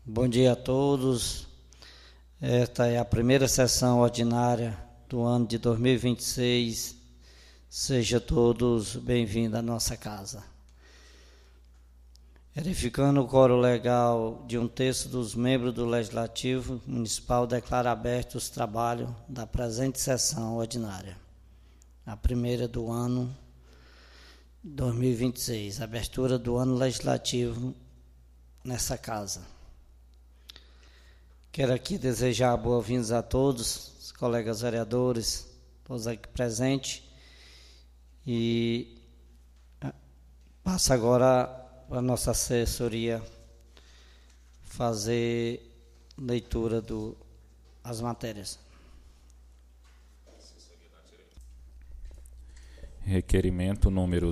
Bom dia a todos. Esta é a primeira sessão ordinária do ano de 2026. Sejam todos bem-vindos à nossa casa. Verificando o quórum legal de um terço dos membros do Legislativo Municipal, declaro abertos os trabalhos da presente sessão ordinária, a primeira do ano 2026, abertura do ano legislativo nessa casa. Quero aqui desejar boas-vindas a todos, os colegas vereadores, todos aqui presentes, e passo agora para a nossa assessoria fazer leitura das matérias. Requerimento número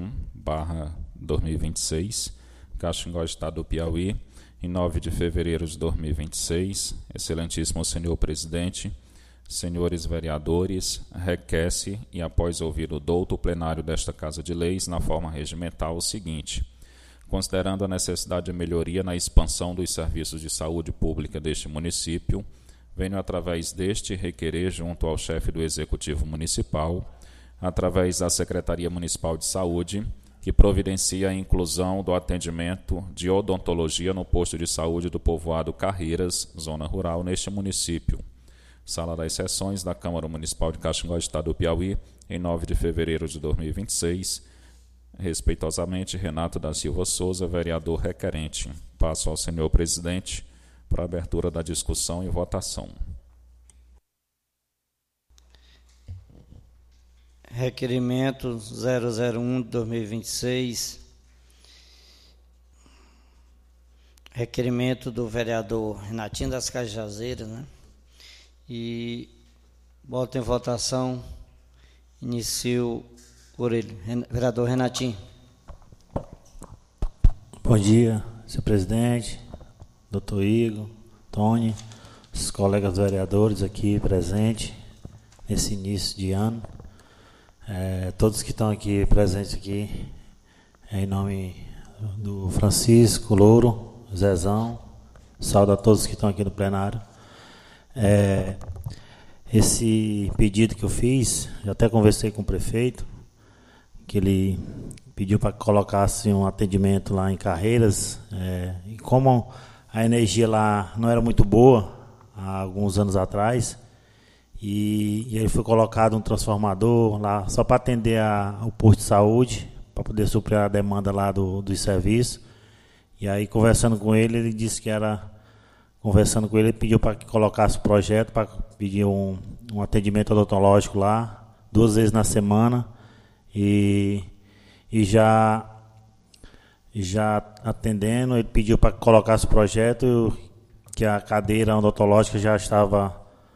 01/2026, Caxangó, Estado do Piauí, em 9 de fevereiro de 2026. Excelentíssimo senhor presidente, senhores vereadores, requer-se, e após ouvir o douto plenário desta Casa de Leis, na forma regimental, o seguinte: considerando a necessidade de melhoria na expansão dos serviços de saúde pública deste município, venho através deste requerer junto ao chefe do Executivo Municipal, através da Secretaria Municipal de Saúde, que providencia a inclusão do atendimento de odontologia no posto de saúde do povoado Carreiras, zona rural, neste município. Sala das Sessões da Câmara Municipal de Caxangó, Estado do Piauí, em 9 de fevereiro de 2026. Respeitosamente, Renato da Silva Souza, vereador requerente. Passo ao senhor presidente para a abertura da discussão e votação. Requerimento 001 de 2026. Requerimento do vereador Renatinho das Cajazeiras, né? E boto em votação, inicio por ele. Vereador Renatinho. Bom dia, senhor presidente, doutor Igor, Tony, os colegas vereadores aqui presentes nesse início de ano. Todos que estão aqui presentes aqui, em nome do Francisco, Louro, Zezão, saúdo a todos que estão aqui no plenário. Esse pedido que eu fiz, já até conversei com o prefeito, que ele pediu para que colocasse um atendimento lá em Carreiras, e como a energia lá não era muito boa há alguns anos atrás, e ele foi colocado um transformador lá só para atender o posto de saúde, para poder suprir a demanda lá dos serviços. E aí, conversando com ele, ele disse que ele pediu para que colocasse o projeto, para pedir um atendimento odontológico lá, 2 vezes na semana, e já atendendo, ele pediu para que colocasse o projeto, que a cadeira odontológica já estava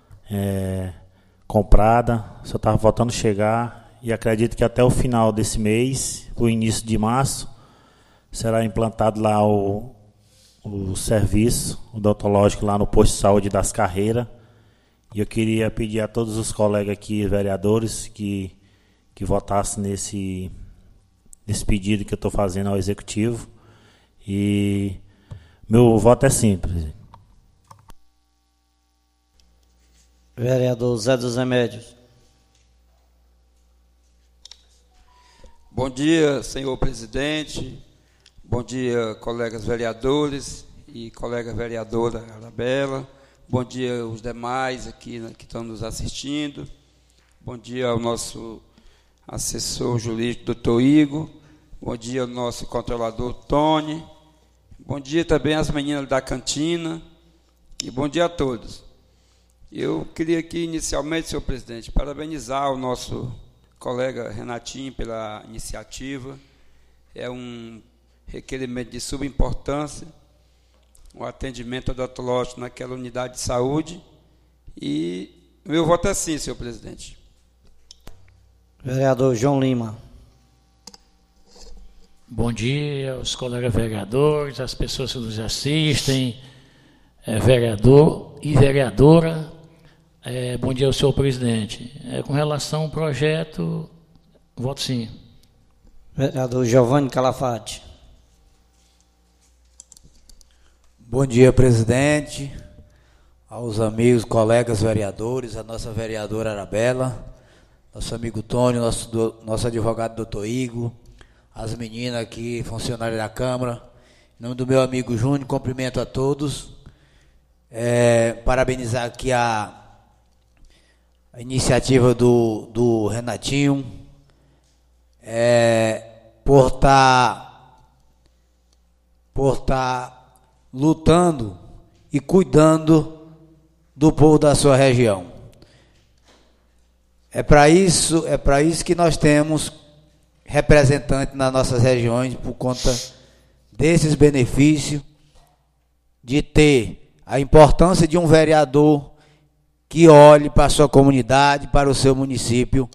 comprada, só estava faltando chegar, e acredito que até o final desse mês, o início de março, será implantado lá o serviço odontológico lá no posto de saúde das Carreiras. E eu queria pedir a todos os colegas aqui, vereadores, que votassem nesse pedido que eu estou fazendo ao Executivo. E meu voto é simples. Vereador Zé dos Remédios. Bom dia, senhor presidente. Bom dia, colegas vereadores e colega vereadora Arabella. Bom dia aos demais aqui que estão nos assistindo. Bom dia ao nosso assessor jurídico, doutor Igor. Bom dia ao nosso controlador, Tony. Bom dia também às meninas da cantina. E bom dia a todos. Eu queria aqui, inicialmente, senhor presidente, parabenizar o nosso colega Renatinho pela iniciativa. É um requerimento de subimportância, o atendimento odontológico naquela unidade de saúde. E meu voto é sim, senhor presidente. Vereador João Lima. Bom dia aos colegas vereadores, às pessoas que nos assistem, vereador e vereadora. Bom dia ao senhor presidente. Com relação ao projeto, voto sim. Vereador Giovanni Calafate. Bom dia, presidente, aos amigos, colegas vereadores, a nossa vereadora Arabella, nosso amigo Tônio, nosso advogado doutor Igor, as meninas aqui, funcionários da Câmara. Em nome do meu amigo Júnior, cumprimento a todos. Parabenizar aqui a iniciativa do Renatinho, por estar lutando e cuidando do povo da sua região. É para isso que nós temos representantes nas nossas regiões, por conta desses benefícios, de ter a importância de um vereador que olhe para a sua comunidade, para o seu município.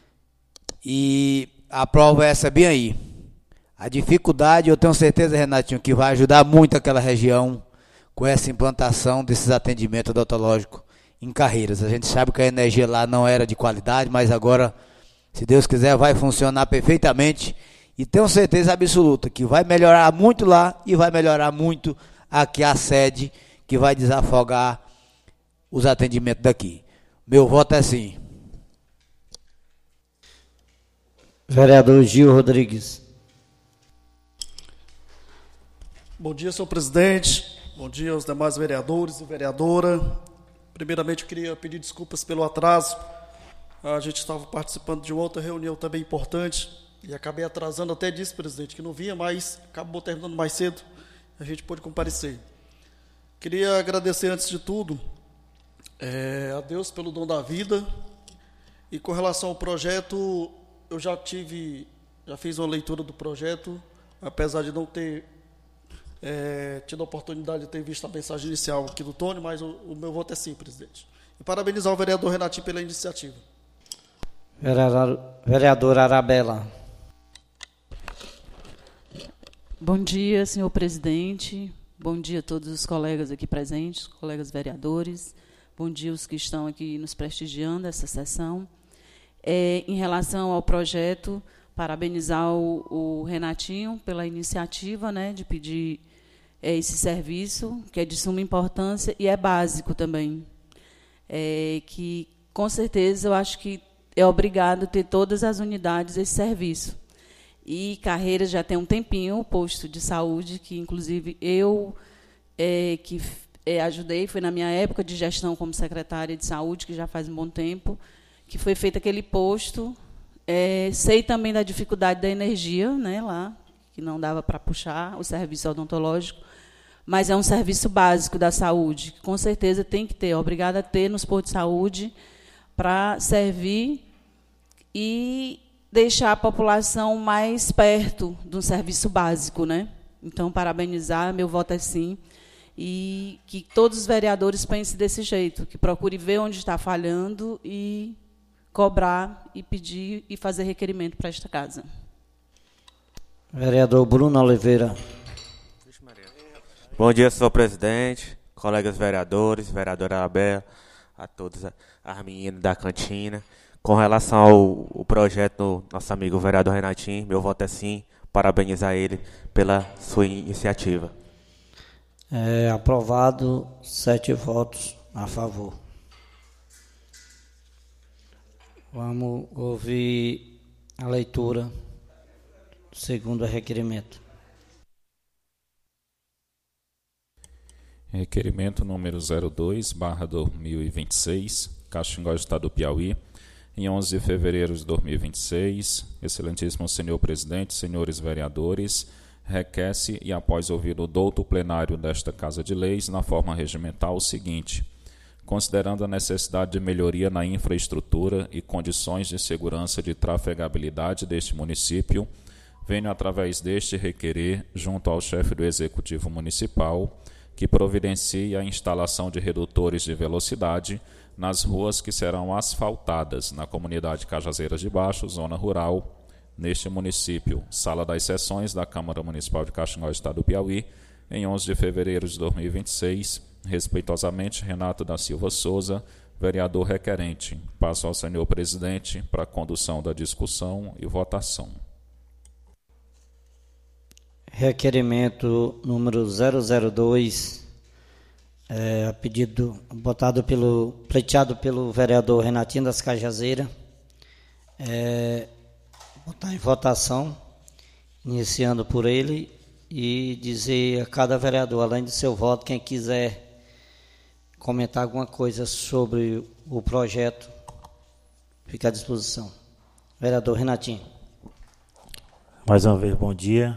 E a prova é essa bem aí. A dificuldade, eu tenho certeza, Renatinho, que vai ajudar muito aquela região com essa implantação desses atendimentos odontológicos em Carreiras. A gente sabe que a energia lá não era de qualidade, mas agora, se Deus quiser, vai funcionar perfeitamente. E tenho certeza absoluta que vai melhorar muito lá e vai melhorar muito aqui a sede, que vai desafogar os atendimentos daqui. Meu voto é sim. Vereador Gil Rodrigues. Bom dia, senhor presidente. Bom dia aos demais vereadores e vereadora. Primeiramente, eu queria pedir desculpas pelo atraso. A gente estava participando de outra reunião também importante e acabei atrasando até disso, presidente, que não vinha, mas acabou terminando mais cedo. A gente pôde comparecer. Queria agradecer, antes de tudo, a Deus pelo dom da vida. E com relação ao projeto, eu já fiz uma leitura do projeto, apesar de não ter tido a oportunidade de ter visto a mensagem inicial aqui do Tônio, mas o meu voto é sim, presidente. E parabenizar o vereador Renatinho pela iniciativa. Vereadora Arabella. Bom dia, senhor presidente. Bom dia a todos os colegas aqui presentes, colegas vereadores. Bom dia os que estão aqui nos prestigiando essa sessão. Em relação ao projeto, parabenizar o Renatinho pela iniciativa, de pedir esse serviço, que é de suma importância e é básico também. Que, com certeza, eu acho que é obrigado ter todas as unidades esse serviço. E Carreiras já tem um tempinho, o posto de saúde, que, inclusive, eu ajudei, foi na minha época de gestão como secretária de saúde, que já faz um bom tempo, que foi feito aquele posto. Sei também da dificuldade da energia, lá, que não dava para puxar o serviço odontológico, mas é um serviço básico da saúde, que com certeza tem que ter, é obrigado a ter nos postos de saúde para servir e deixar a população mais perto de um serviço básico, Então, parabenizar, meu voto é sim, e que todos os vereadores pensem desse jeito, que procure ver onde está falhando e cobrar e pedir e fazer requerimento para esta casa. Vereador Bruno Oliveira. Bom dia, senhor presidente, colegas vereadores, vereadora Arabella, a todas as meninas da cantina. Com relação ao projeto do nosso amigo vereador Renatinho, meu voto é sim, parabenizar ele pela sua iniciativa. Aprovado, 7 votos a favor. Vamos ouvir a leitura do segundo requerimento. Requerimento número 02/2026, Caxingó, Estado do Piauí, em 11 de fevereiro de 2026. Excelentíssimo senhor presidente, senhores vereadores, requer-se, e após ouvir o douto plenário desta Casa de Leis, na forma regimental, o seguinte: considerando a necessidade de melhoria na infraestrutura e condições de segurança de trafegabilidade deste município, venho através deste requerer, junto ao chefe do Executivo Municipal, que providencie a instalação de redutores de velocidade nas ruas que serão asfaltadas na comunidade Cajazeiras de Baixo, zona rural, neste município. Sala das Sessões da Câmara Municipal de Caxingó, Estado do Piauí, em 11 de fevereiro de 2026. Respeitosamente, Renato da Silva Souza, vereador requerente. Passo ao senhor presidente para a condução da discussão e votação. Requerimento número 002 pleiteado pelo vereador Renatinho das Cajazeiras, botar em votação, iniciando por ele, e dizer a cada vereador, além do seu voto, quem quiser comentar alguma coisa sobre o projeto, fica à disposição. Vereador Renatinho. Mais uma vez, bom dia.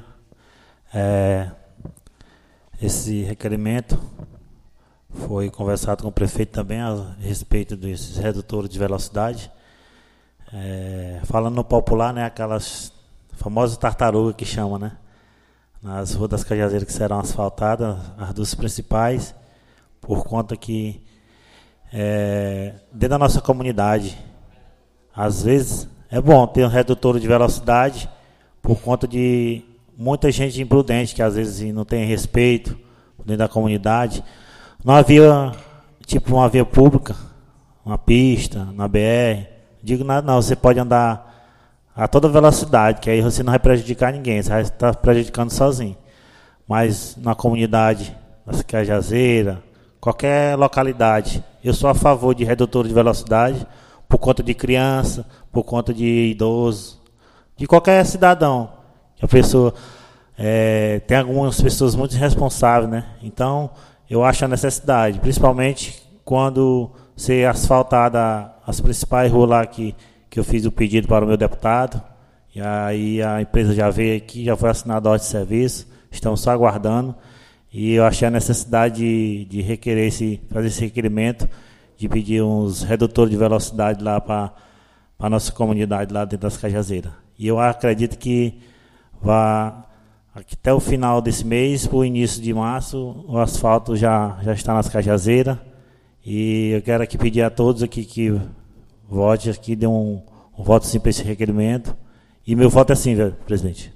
Esse requerimento foi conversado com o prefeito também a respeito desses redutores de velocidade. Falando no popular, né, aquelas famosas tartarugas que chama, né? Nas ruas das Cajazeiras que serão asfaltadas, as duas principais, por conta que dentro da nossa comunidade, às vezes é bom ter um redutor de velocidade por conta de muita gente imprudente que às vezes não tem respeito dentro da comunidade. Não havia uma via pública, uma pista, na BR. Digo nada não, você pode andar a toda velocidade, que aí você não vai prejudicar ninguém, você vai estar prejudicando sozinho. Mas na comunidade, nas Cajazeiras, qualquer localidade, eu sou a favor de redutor de velocidade por conta de criança, por conta de idoso, de qualquer cidadão. A pessoa tem algumas pessoas muito irresponsáveis, né? Então, eu acho a necessidade, principalmente quando ser asfaltada as principais ruas lá que eu fiz o pedido para o meu deputado, e aí a empresa já veio aqui, já foi assinada a ordem de serviço, estamos só aguardando, e eu achei a necessidade de requerer fazer esse requerimento, de pedir uns redutores de velocidade lá para a nossa comunidade lá dentro das Cajazeiras. E eu acredito que até o final desse mês, para o início de março, o asfalto já está nas Cajazeiras. E eu quero aqui pedir a todos aqui que vote aqui, dê um voto sim para esse requerimento. E meu voto é sim, presidente.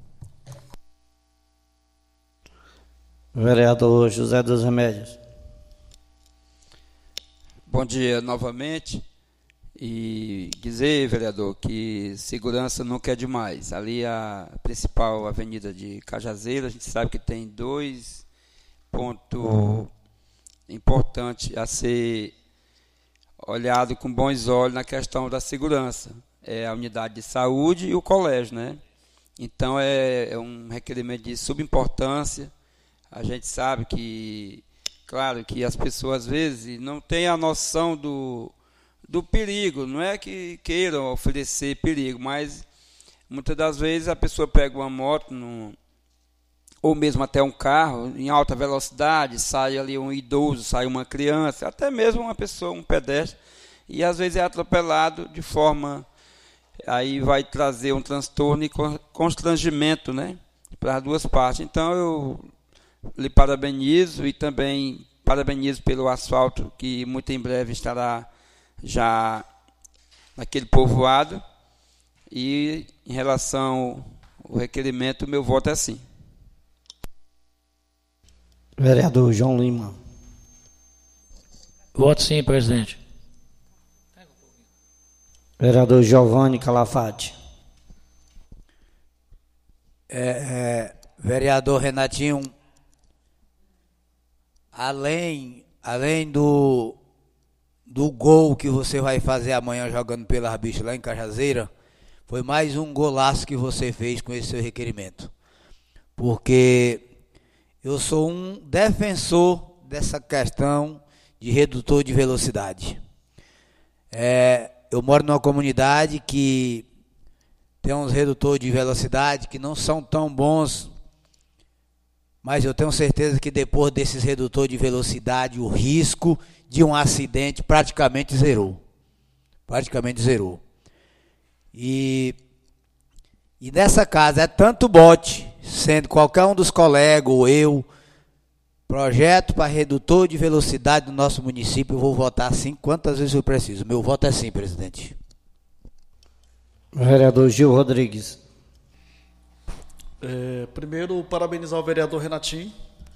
Vereador José dos Remédios. Bom dia novamente. E dizer, vereador, que segurança nunca é demais. Ali a principal avenida de Cajazeira, a gente sabe que tem 2 pontos importantes a ser olhado com bons olhos na questão da segurança. É a unidade de saúde e o colégio, né? Então é um requerimento de subimportância. A gente sabe que, claro, que as pessoas às vezes não têm a noção do perigo, não é que queiram oferecer perigo, mas muitas das vezes a pessoa pega uma moto, ou mesmo até um carro, em alta velocidade, sai ali um idoso, sai uma criança, até mesmo uma pessoa, um pedestre, e às vezes é atropelado de forma, aí vai trazer um transtorno e constrangimento, né, para as duas partes. Então eu lhe parabenizo e também parabenizo pelo asfalto que muito em breve estará já naquele povoado. E em relação ao requerimento, meu voto é sim. Vereador João Lima. Voto sim, presidente. Vereador Giovanni Calafate. Vereador Renatinho, além do gol que você vai fazer amanhã jogando pelas bichas lá em Cajazeira, foi mais um golaço que você fez com esse seu requerimento. Porque eu sou um defensor dessa questão de redutor de velocidade. Eu moro numa comunidade que tem uns redutores de velocidade que não são tão bons, mas eu tenho certeza que depois desses redutores de velocidade, o risco de um acidente praticamente zerou. E nessa casa é tanto bote, sendo qualquer um dos colegas ou eu, projeto para redutor de velocidade do nosso município, eu vou votar sim quantas vezes eu preciso. Meu voto é sim, presidente. Vereador Gil Rodrigues. Primeiro, parabenizar o vereador Renatinho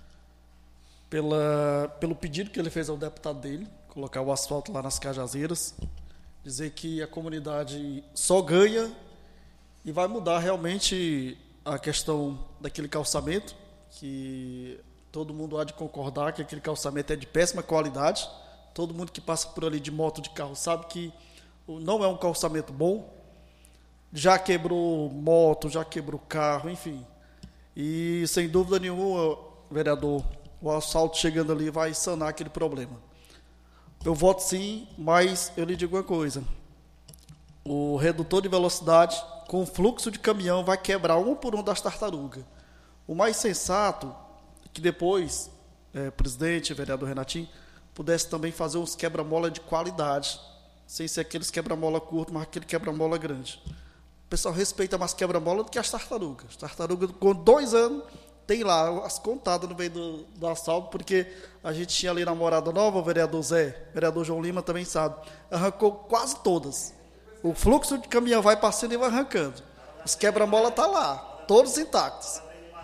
pelo pedido que ele fez ao deputado dele, colocar o asfalto lá nas Cajazeiras, dizer que a comunidade só ganha e vai mudar realmente a questão daquele calçamento, que todo mundo há de concordar que aquele calçamento é de péssima qualidade. Todo mundo que passa por ali de moto, de carro, sabe que não é um calçamento bom. Já quebrou moto, já quebrou carro, enfim. E, sem dúvida nenhuma, vereador, o asfalto chegando ali vai sanar aquele problema. Eu voto sim, mas eu lhe digo uma coisa. O redutor de velocidade, com o fluxo de caminhão, vai quebrar um por um das tartarugas. O mais sensato é que depois, presidente, vereador Renatinho, pudesse também fazer uns quebra-mola de qualidade, sem ser aqueles quebra-mola curtos, mas aquele quebra-mola grande. O pessoal respeita mais quebra-mola do que as tartarugas. As tartarugas, com 2 anos, tem lá as contadas no meio do asfalto, porque a gente tinha ali na Morada Nova, o vereador Zé, o vereador João Lima também sabe, arrancou quase todas. O fluxo de caminhão vai passando e vai arrancando. Os quebra-mola estão lá, todos intactos.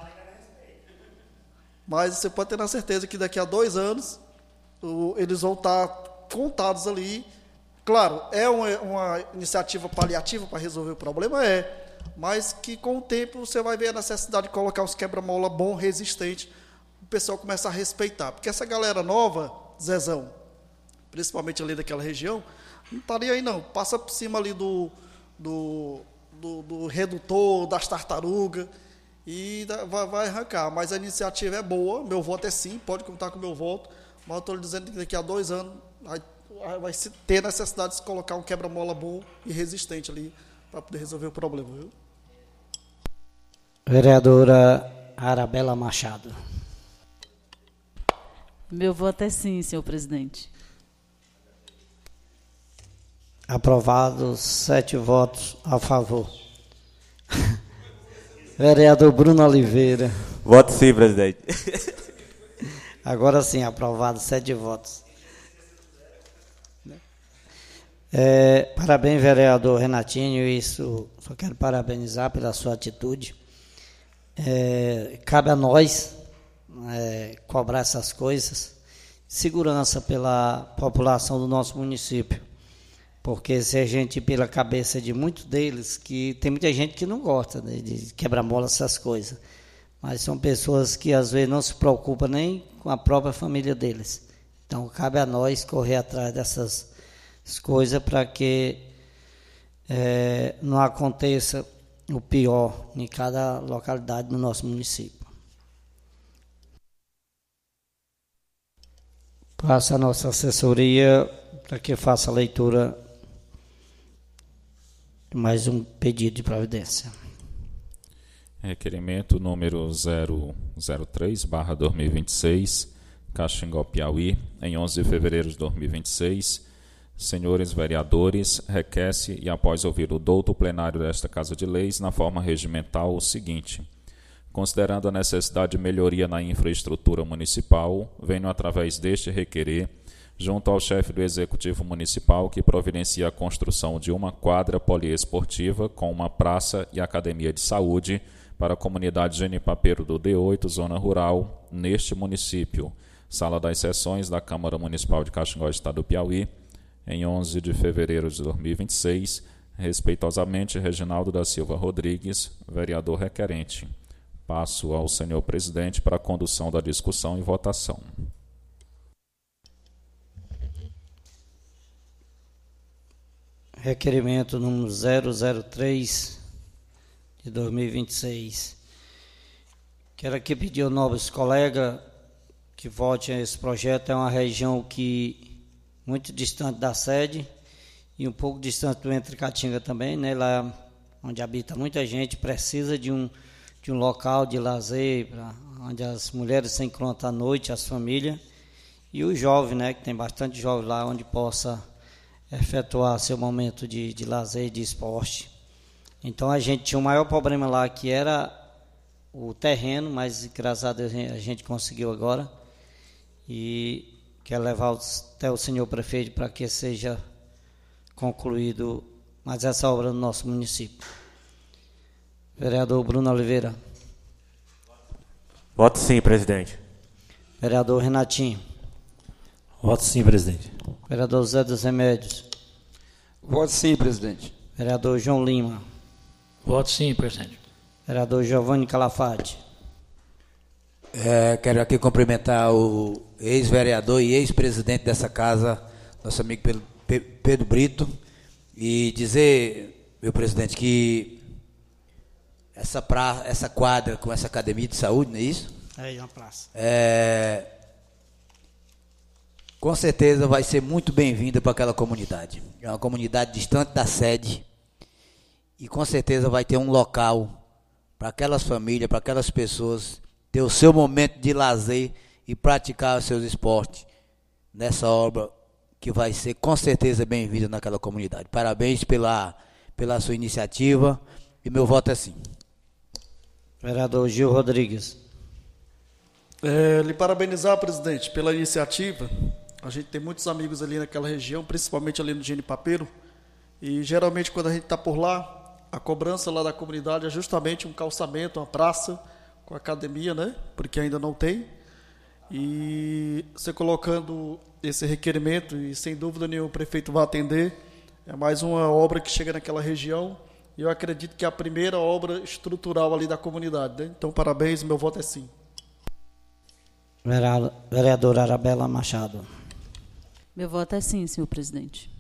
Mas você pode ter na certeza que daqui a 2 anos, eles vão estar contados ali. Claro, é uma iniciativa paliativa para resolver o problema, mas que com o tempo você vai ver a necessidade de colocar os quebra-mola bom, resistente, o pessoal começa a respeitar. Porque essa galera nova, Zezão, principalmente ali daquela região, não estaria aí não, passa por cima ali do redutor, das tartarugas, e vai arrancar. Mas a iniciativa é boa, meu voto é sim, pode contar com o meu voto, mas eu estou lhe dizendo que daqui a 2 anos vai ter necessidade de se colocar um quebra-mola bom e resistente ali, para poder resolver o problema, viu? Vereadora Arabela Machado. Meu voto é sim, senhor presidente. Aprovados 7 votos a favor. Vereador Bruno Oliveira. Voto sim, presidente. Agora sim, aprovado 7 votos. Parabéns, vereador Renatinho. Isso, só quero parabenizar pela sua atitude. Cabe a nós cobrar essas coisas. Segurança pela população do nosso município. Porque se a gente ir pela cabeça de muitos deles, que tem muita gente que não gosta de quebra-mola, essas coisas, mas são pessoas que às vezes não se preocupam nem com a própria família deles. Então cabe a nós correr atrás dessas coisas para que não aconteça o pior em cada localidade do nosso município. Passa a nossa assessoria para que faça a leitura de mais um pedido de providência. Requerimento número 003/2026, Caxingó, Piauí, em 11 de fevereiro de 2026. Senhores vereadores, requer-se, e após ouvir o douto plenário desta Casa de Leis, na forma regimental, o seguinte: considerando a necessidade de melhoria na infraestrutura municipal, venho através deste requerer, junto ao chefe do Executivo Municipal, que providencia a construção de uma quadra poliesportiva com uma praça e academia de saúde para a comunidade Genipapeiro do D8, Zona Rural, neste município. Sala das Sessões da Câmara Municipal de Caxingó, Estado do Piauí, em 11 de fevereiro de 2026, respeitosamente, Reginaldo da Silva Rodrigues, vereador requerente. Passo ao senhor presidente para a condução da discussão e votação. Requerimento número 003 de 2026. Quero aqui pedir aos nobres colegas que votem a esse projeto. É uma região que muito distante da sede e um pouco distante do Entre Caatinga também, né? Lá onde habita muita gente, precisa de um local de lazer, onde as mulheres se encontram à noite, as famílias, e o jovem, né? Que tem bastante jovem lá, onde possa efetuar seu momento de lazer e de esporte. Então a gente tinha o maior problema lá, que era o terreno, mas graças a Deus a gente conseguiu agora, e quero levar até o senhor prefeito para que seja concluído mais essa obra no nosso município. Vereador Bruno Oliveira. Voto sim, presidente. Vereador Renatinho. Voto sim, presidente. Vereador Zé dos Remédios. Voto sim, presidente. Vereador João Lima. Voto sim, presidente. Vereador Giovanni Calafate. Quero aqui cumprimentar o ex-vereador e ex-presidente dessa casa, nosso amigo Pedro Brito, e dizer, meu presidente, que essa quadra com essa academia de saúde, não é isso? É uma praça. Com certeza vai ser muito bem-vinda para aquela comunidade. É uma comunidade distante da sede e com certeza vai ter um local para aquelas famílias, para aquelas pessoas ter o seu momento de lazer e praticar os seus esportes nessa obra que vai ser com certeza bem-vinda naquela comunidade. Parabéns pela sua iniciativa e meu voto é sim. Vereador Gil Rodrigues. Lhe parabenizar, presidente, pela iniciativa. A gente tem muitos amigos ali naquela região, principalmente ali no Genipapeiro, e geralmente quando a gente está por lá, a cobrança lá da comunidade é justamente um calçamento, uma praça com academia, né? Porque ainda não tem. E você colocando esse requerimento, e sem dúvida nenhuma o prefeito vai atender, é mais uma obra que chega naquela região, e eu acredito que é a primeira obra estrutural ali da comunidade, né? Então, parabéns, meu voto é sim. Vereadora Arabela Machado. Meu voto é sim, senhor presidente.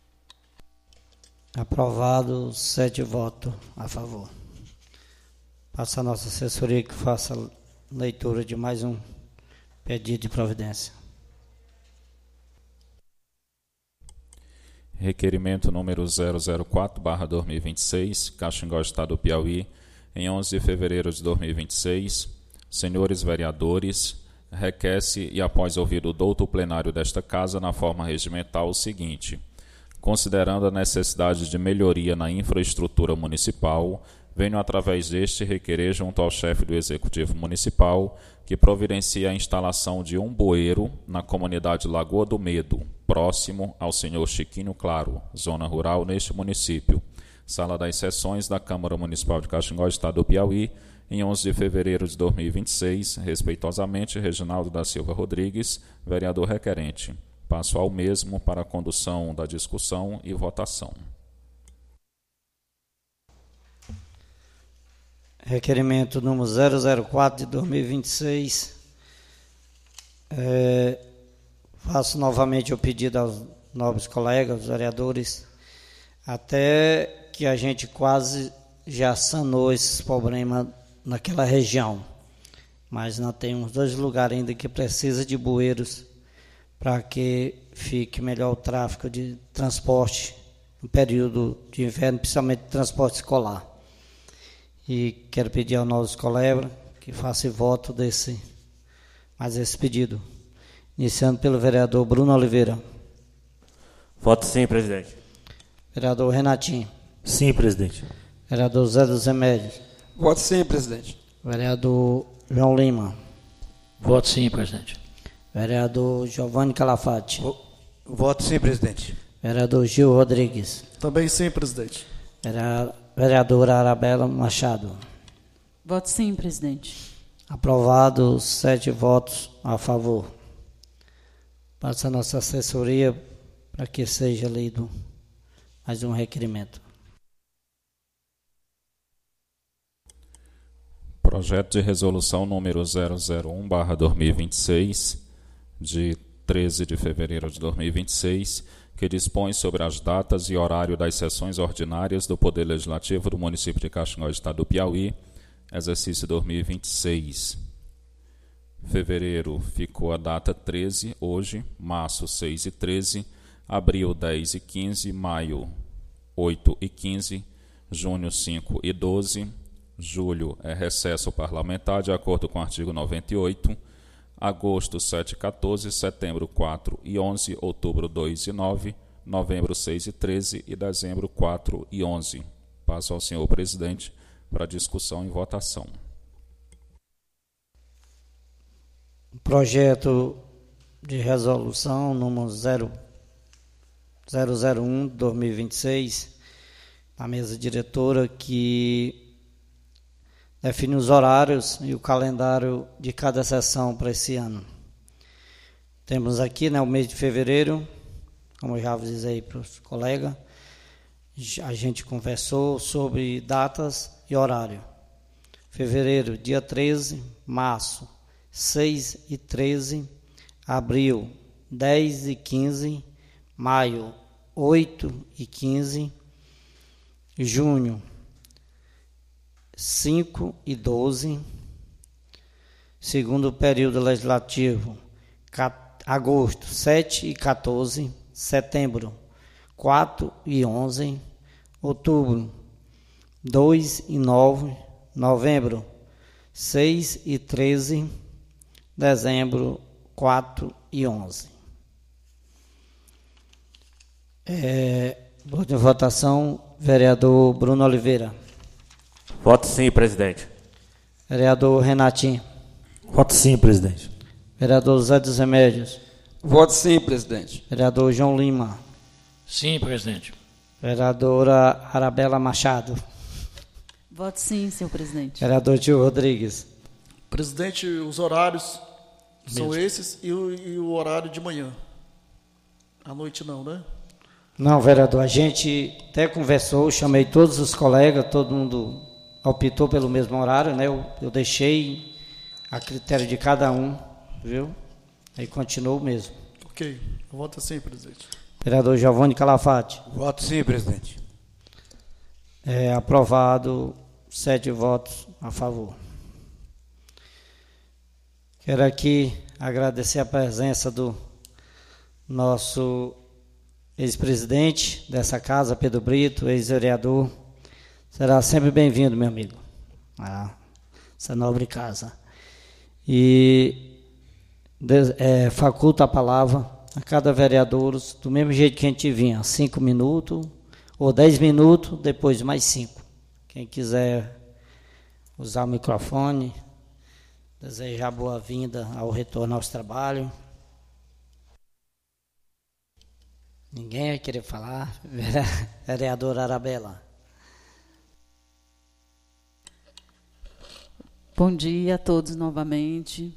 Aprovado, 7 votos a favor. Passa a nossa assessoria que faça a leitura de mais um pedido de providência. Requerimento número 004/2026, Caxangó, Estado do Piauí, em 11 de fevereiro de 2026. Senhores vereadores, requer-se e após ouvir o douto plenário desta Casa na forma regimental o seguinte: considerando a necessidade de melhoria na infraestrutura municipal, venho através deste requerer junto ao chefe do Executivo Municipal que providencie a instalação de um bueiro na comunidade Lagoa do Medo, próximo ao senhor Chiquinho Claro, zona rural neste município. Sala das Sessões da Câmara Municipal de Caxangó, Estado do Piauí, em 11 de fevereiro de 2026, respeitosamente, Reginaldo da Silva Rodrigues, vereador requerente. Passo ao mesmo para a condução da discussão e votação. Requerimento número 004 de 2026. Faço novamente o pedido aos nobres colegas, vereadores, até que a gente quase já sanou esses problemas naquela região, mas nós temos 2 lugares ainda que precisa de bueiros para que fique melhor o tráfego de transporte no período de inverno, principalmente transporte escolar. E quero pedir aos nossos colegas que façam voto desse pedido. Iniciando pelo vereador Bruno Oliveira. Voto sim, presidente. Vereador Renatinho. Sim, presidente. Vereador Zé dos Remédios. Voto sim, presidente. Vereador João Lima. Voto sim, presidente. Vereador Giovanni Calafate. Voto sim, presidente. Vereador Gil Rodrigues. Também sim, presidente. Vereadora Arabela Machado. Voto sim, presidente. Aprovado, 7 votos a favor. Passa a nossa assessoria para que seja lido mais um requerimento. Projeto de resolução número 001/2026, de 13 de fevereiro de 2026, que dispõe sobre as datas e horário das sessões ordinárias do Poder Legislativo do município de Caxangó, Estado do Piauí, exercício 2026. Fevereiro ficou a data 13, hoje, março 6 e 13, abril 10 e 15, maio 8 e 15, junho 5 e 12, julho é recesso parlamentar, de acordo com o artigo 98, agosto 7 e 14, setembro 4 e 11, outubro 2 e 9, novembro 6 e 13 e dezembro 4 e 11. Passo ao senhor presidente para discussão e votação. Projeto de resolução número 001/2026, da mesa diretora, que define os horários e o calendário de cada sessão para esse ano. Temos aqui, o mês de fevereiro, como eu já avisei para os colegas, a gente conversou sobre datas e horário. Fevereiro, dia 13, março, 6h13, abril 10h15, maio 8h15, junho 5h12, segundo período legislativo agosto 7h14, setembro 4h11, outubro 2h09, novembro 6h13, dezembro 4h11. Voto de votação, vereador Bruno Oliveira. Voto sim, presidente. Vereador Renatinho. Voto sim, presidente. Vereador Zé dos Remédios. Voto sim, presidente. Vereador João Lima. Sim, presidente. Vereadora Arabela Machado. Voto sim, senhor presidente. Vereador Tio Rodrigues. Presidente, os horários são esses e o horário de manhã. À noite não, né? Não, vereador, a gente até conversou, chamei todos os colegas, todo mundo optou pelo mesmo horário, né? Eu deixei a critério de cada um, viu? Aí continuou o mesmo. Ok, eu voto sim, presidente. Vereador Giovanni Calafate. Voto sim, presidente. Aprovado, 7 votos a favor. Quero aqui agradecer a presença do nosso ex-presidente dessa casa, Pedro Brito, ex-vereador. Será sempre bem-vindo, meu amigo, a essa nobre casa. E faculta a palavra a cada vereador, do mesmo jeito que a gente vinha, 5 minutos ou 10 minutos, depois mais 5. Quem quiser usar o microfone, desejar boa-vinda ao retorno aos trabalhos. Ninguém vai querer falar? Vereadora Arabela. Bom dia a todos novamente.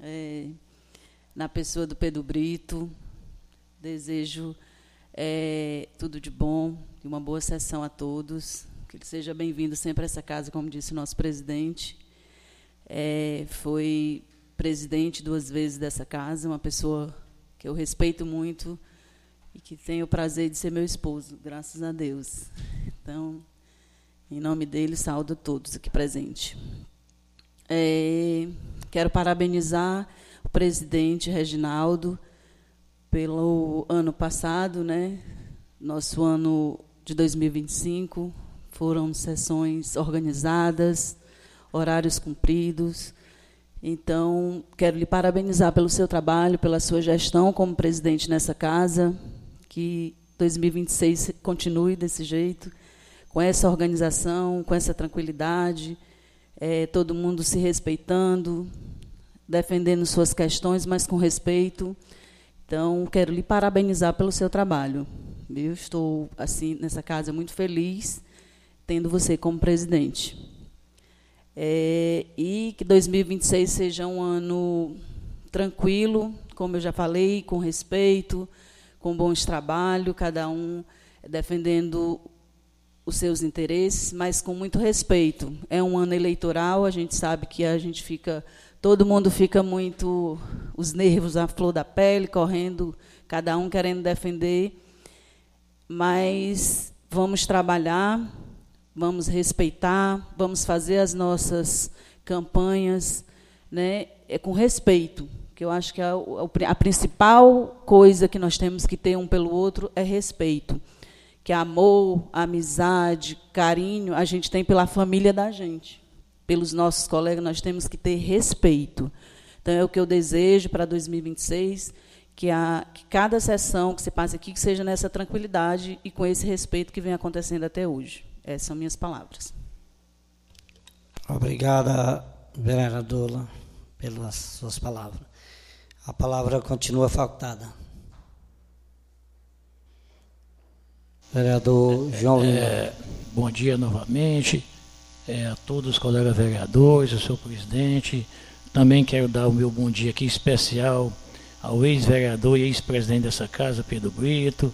Na pessoa do Pedro Brito, desejo tudo de bom e uma boa sessão a todos. Que ele seja bem-vindo sempre a essa casa, como disse o nosso presidente. Foi presidente 2 vezes dessa casa, uma pessoa que eu respeito muito e que tenho o prazer de ser meu esposo, graças a Deus. Então, em nome dele, saúdo a todos aqui presentes. Quero parabenizar o presidente Reginaldo pelo ano passado, né? Nosso ano de 2025 foram sessões organizadas, horários cumpridos. Então, quero lhe parabenizar pelo seu trabalho, pela sua gestão como presidente nessa casa, que 2026 continue desse jeito, com essa organização, com essa tranquilidade, todo mundo se respeitando, defendendo suas questões, mas com respeito. Então, quero lhe parabenizar pelo seu trabalho. Eu estou, assim, nessa casa muito feliz, tendo você como presidente. E que 2026 seja um ano tranquilo, como eu já falei, com respeito, com bons trabalhos, cada um defendendo os seus interesses, mas com muito respeito. É um ano eleitoral, a gente sabe que todo mundo fica muito, os nervos à flor da pele, correndo, cada um querendo defender, mas vamos trabalhar, vamos respeitar, vamos fazer as nossas campanhas, né, com respeito, que eu acho que a principal coisa que nós temos que ter um pelo outro é respeito, que amor, amizade, carinho, a gente tem pela família da gente, pelos nossos colegas, nós temos que ter respeito. Então, é o que eu desejo para 2026, que cada sessão que se passe aqui, que seja nessa tranquilidade e com esse respeito que vem acontecendo até hoje. Essas são minhas palavras. Obrigada, vereadora, pelas suas palavras. A palavra continua facultada. Vereador João Lima. Bom dia novamente a todos os colegas vereadores, ao senhor presidente. Também quero dar o meu bom dia aqui especial ao ex-vereador e ex-presidente dessa casa, Pedro Brito.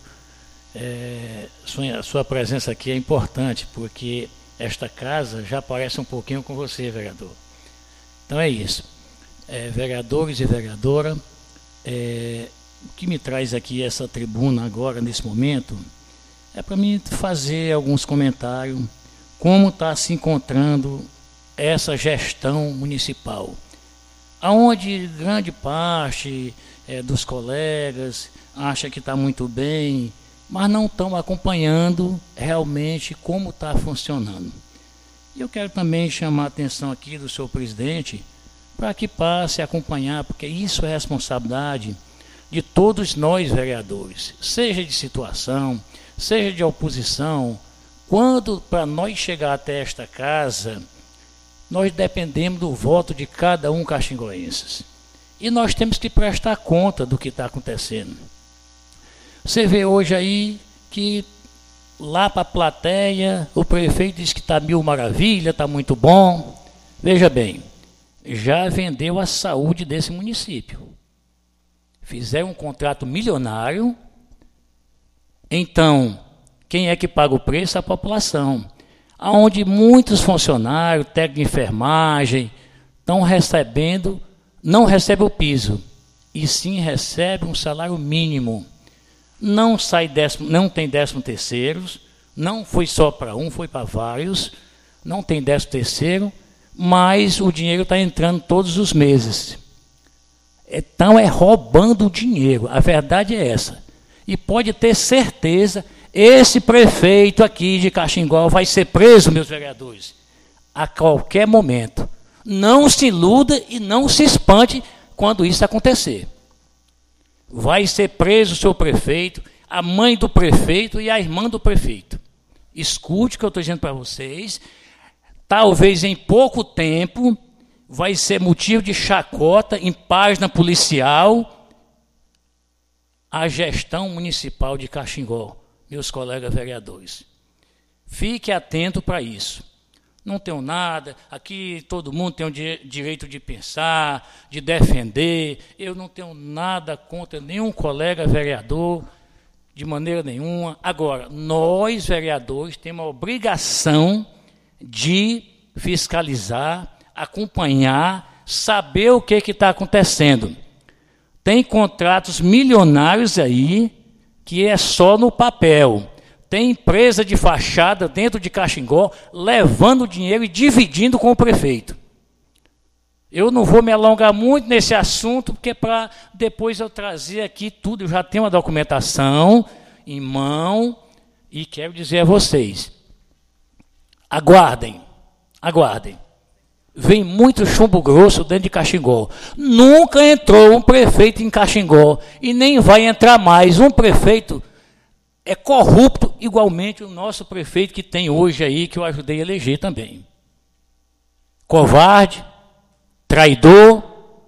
A sua presença aqui é importante, porque esta casa já parece um pouquinho com você, vereador. Então é isso. vereadores e vereadora, o que me traz aqui essa tribuna agora, nesse momento, é para mim fazer alguns comentários como está se encontrando essa gestão municipal, aonde grande parte dos colegas acha que está muito bem, mas não estão acompanhando realmente como está funcionando. E eu quero também chamar a atenção aqui do senhor presidente para que passe a acompanhar, porque isso é responsabilidade de todos nós vereadores, seja de situação, seja de oposição. Quando para nós chegar até esta casa, nós dependemos do voto de cada um caxingoense. E nós temos que prestar conta do que está acontecendo. Você vê hoje aí que lá para a plateia, o prefeito diz que está mil maravilha, está muito bom. Veja bem, já vendeu a saúde desse município. Fizeram um contrato milionário. Então, quem é que paga o preço? A população. Onde muitos funcionários, técnicos de enfermagem, estão recebendo, não recebem o piso, e sim recebem um salário mínimo. Não tem 13º, não foi só para um, foi para vários, não tem 13º, mas o dinheiro está entrando todos os meses. Então é roubando o dinheiro, a verdade é essa. E pode ter certeza, esse prefeito aqui de Caxingó vai ser preso, meus vereadores, a qualquer momento. Não se iluda e não se espante quando isso acontecer. Vai ser preso o seu prefeito, a mãe do prefeito e a irmã do prefeito. Escute o que eu estou dizendo para vocês. Talvez em pouco tempo vai ser motivo de chacota em página policial a gestão municipal de Caxingó, meus colegas vereadores. Fique atento para isso. Não tenho nada, aqui todo mundo tem o direito de pensar, de defender. Eu não tenho nada contra nenhum colega vereador, de maneira nenhuma. Agora, nós, vereadores, temos a obrigação de fiscalizar, acompanhar, saber o que está acontecendo. Tem contratos milionários aí, que é só no papel. Tem empresa de fachada dentro de Caxingó, levando dinheiro e dividindo com o prefeito. Eu não vou me alongar muito nesse assunto, porque para depois eu trazer aqui tudo, eu já tenho uma documentação em mão, e quero dizer a vocês, aguardem. Vem muito chumbo grosso dentro de Caxingó. Nunca entrou um prefeito em Caxingó, e nem vai entrar mais. Um prefeito é corrupto, igualmente o nosso prefeito que tem hoje aí, que eu ajudei a eleger também. Covarde, traidor,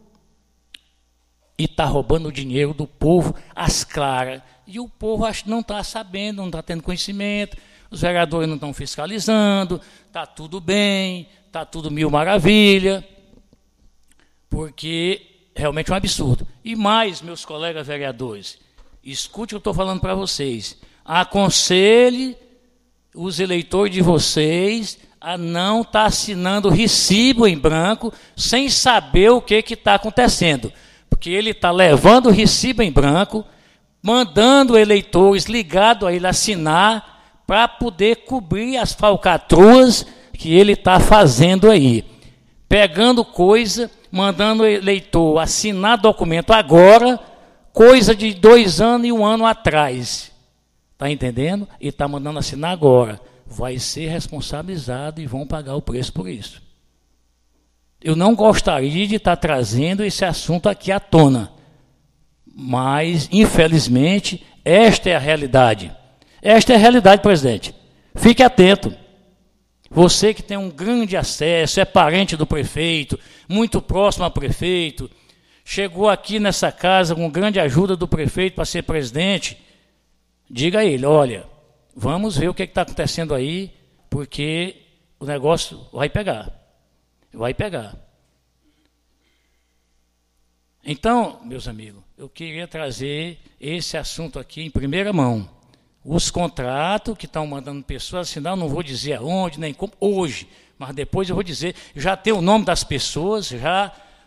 e está roubando o dinheiro do povo às claras. E o povo acho que não está sabendo, não está tendo conhecimento, os vereadores não estão fiscalizando, está tudo bem, está tudo mil maravilha, porque realmente é um absurdo. E mais, meus colegas vereadores, escute o que eu estou falando para vocês. Aconselhe os eleitores de vocês a não estar assinando recibo em branco sem saber o que está acontecendo. Porque ele está levando o recibo em branco, mandando eleitores ligados a ele assinar para poder cobrir as falcatruas que ele está fazendo aí. Pegando coisa, mandando o eleitor assinar documento agora, coisa de 2 anos e 1 ano atrás. Está entendendo? E está mandando assinar agora. Vai ser responsabilizado e vão pagar o preço por isso. Eu não gostaria de estar trazendo esse assunto aqui à tona. Mas, infelizmente, esta é a realidade. Esta é a realidade, presidente. Fique atento. Você que tem um grande acesso, é parente do prefeito, muito próximo ao prefeito, chegou aqui nessa casa com grande ajuda do prefeito para ser presidente, diga a ele, olha, vamos ver o que está acontecendo aí, porque o negócio vai pegar. Vai pegar. Então, meus amigos, eu queria trazer esse assunto aqui em primeira mão. Os contratos que estão mandando pessoas assinar, não vou dizer aonde, nem como, hoje, mas depois eu vou dizer, já tem o nome das pessoas, já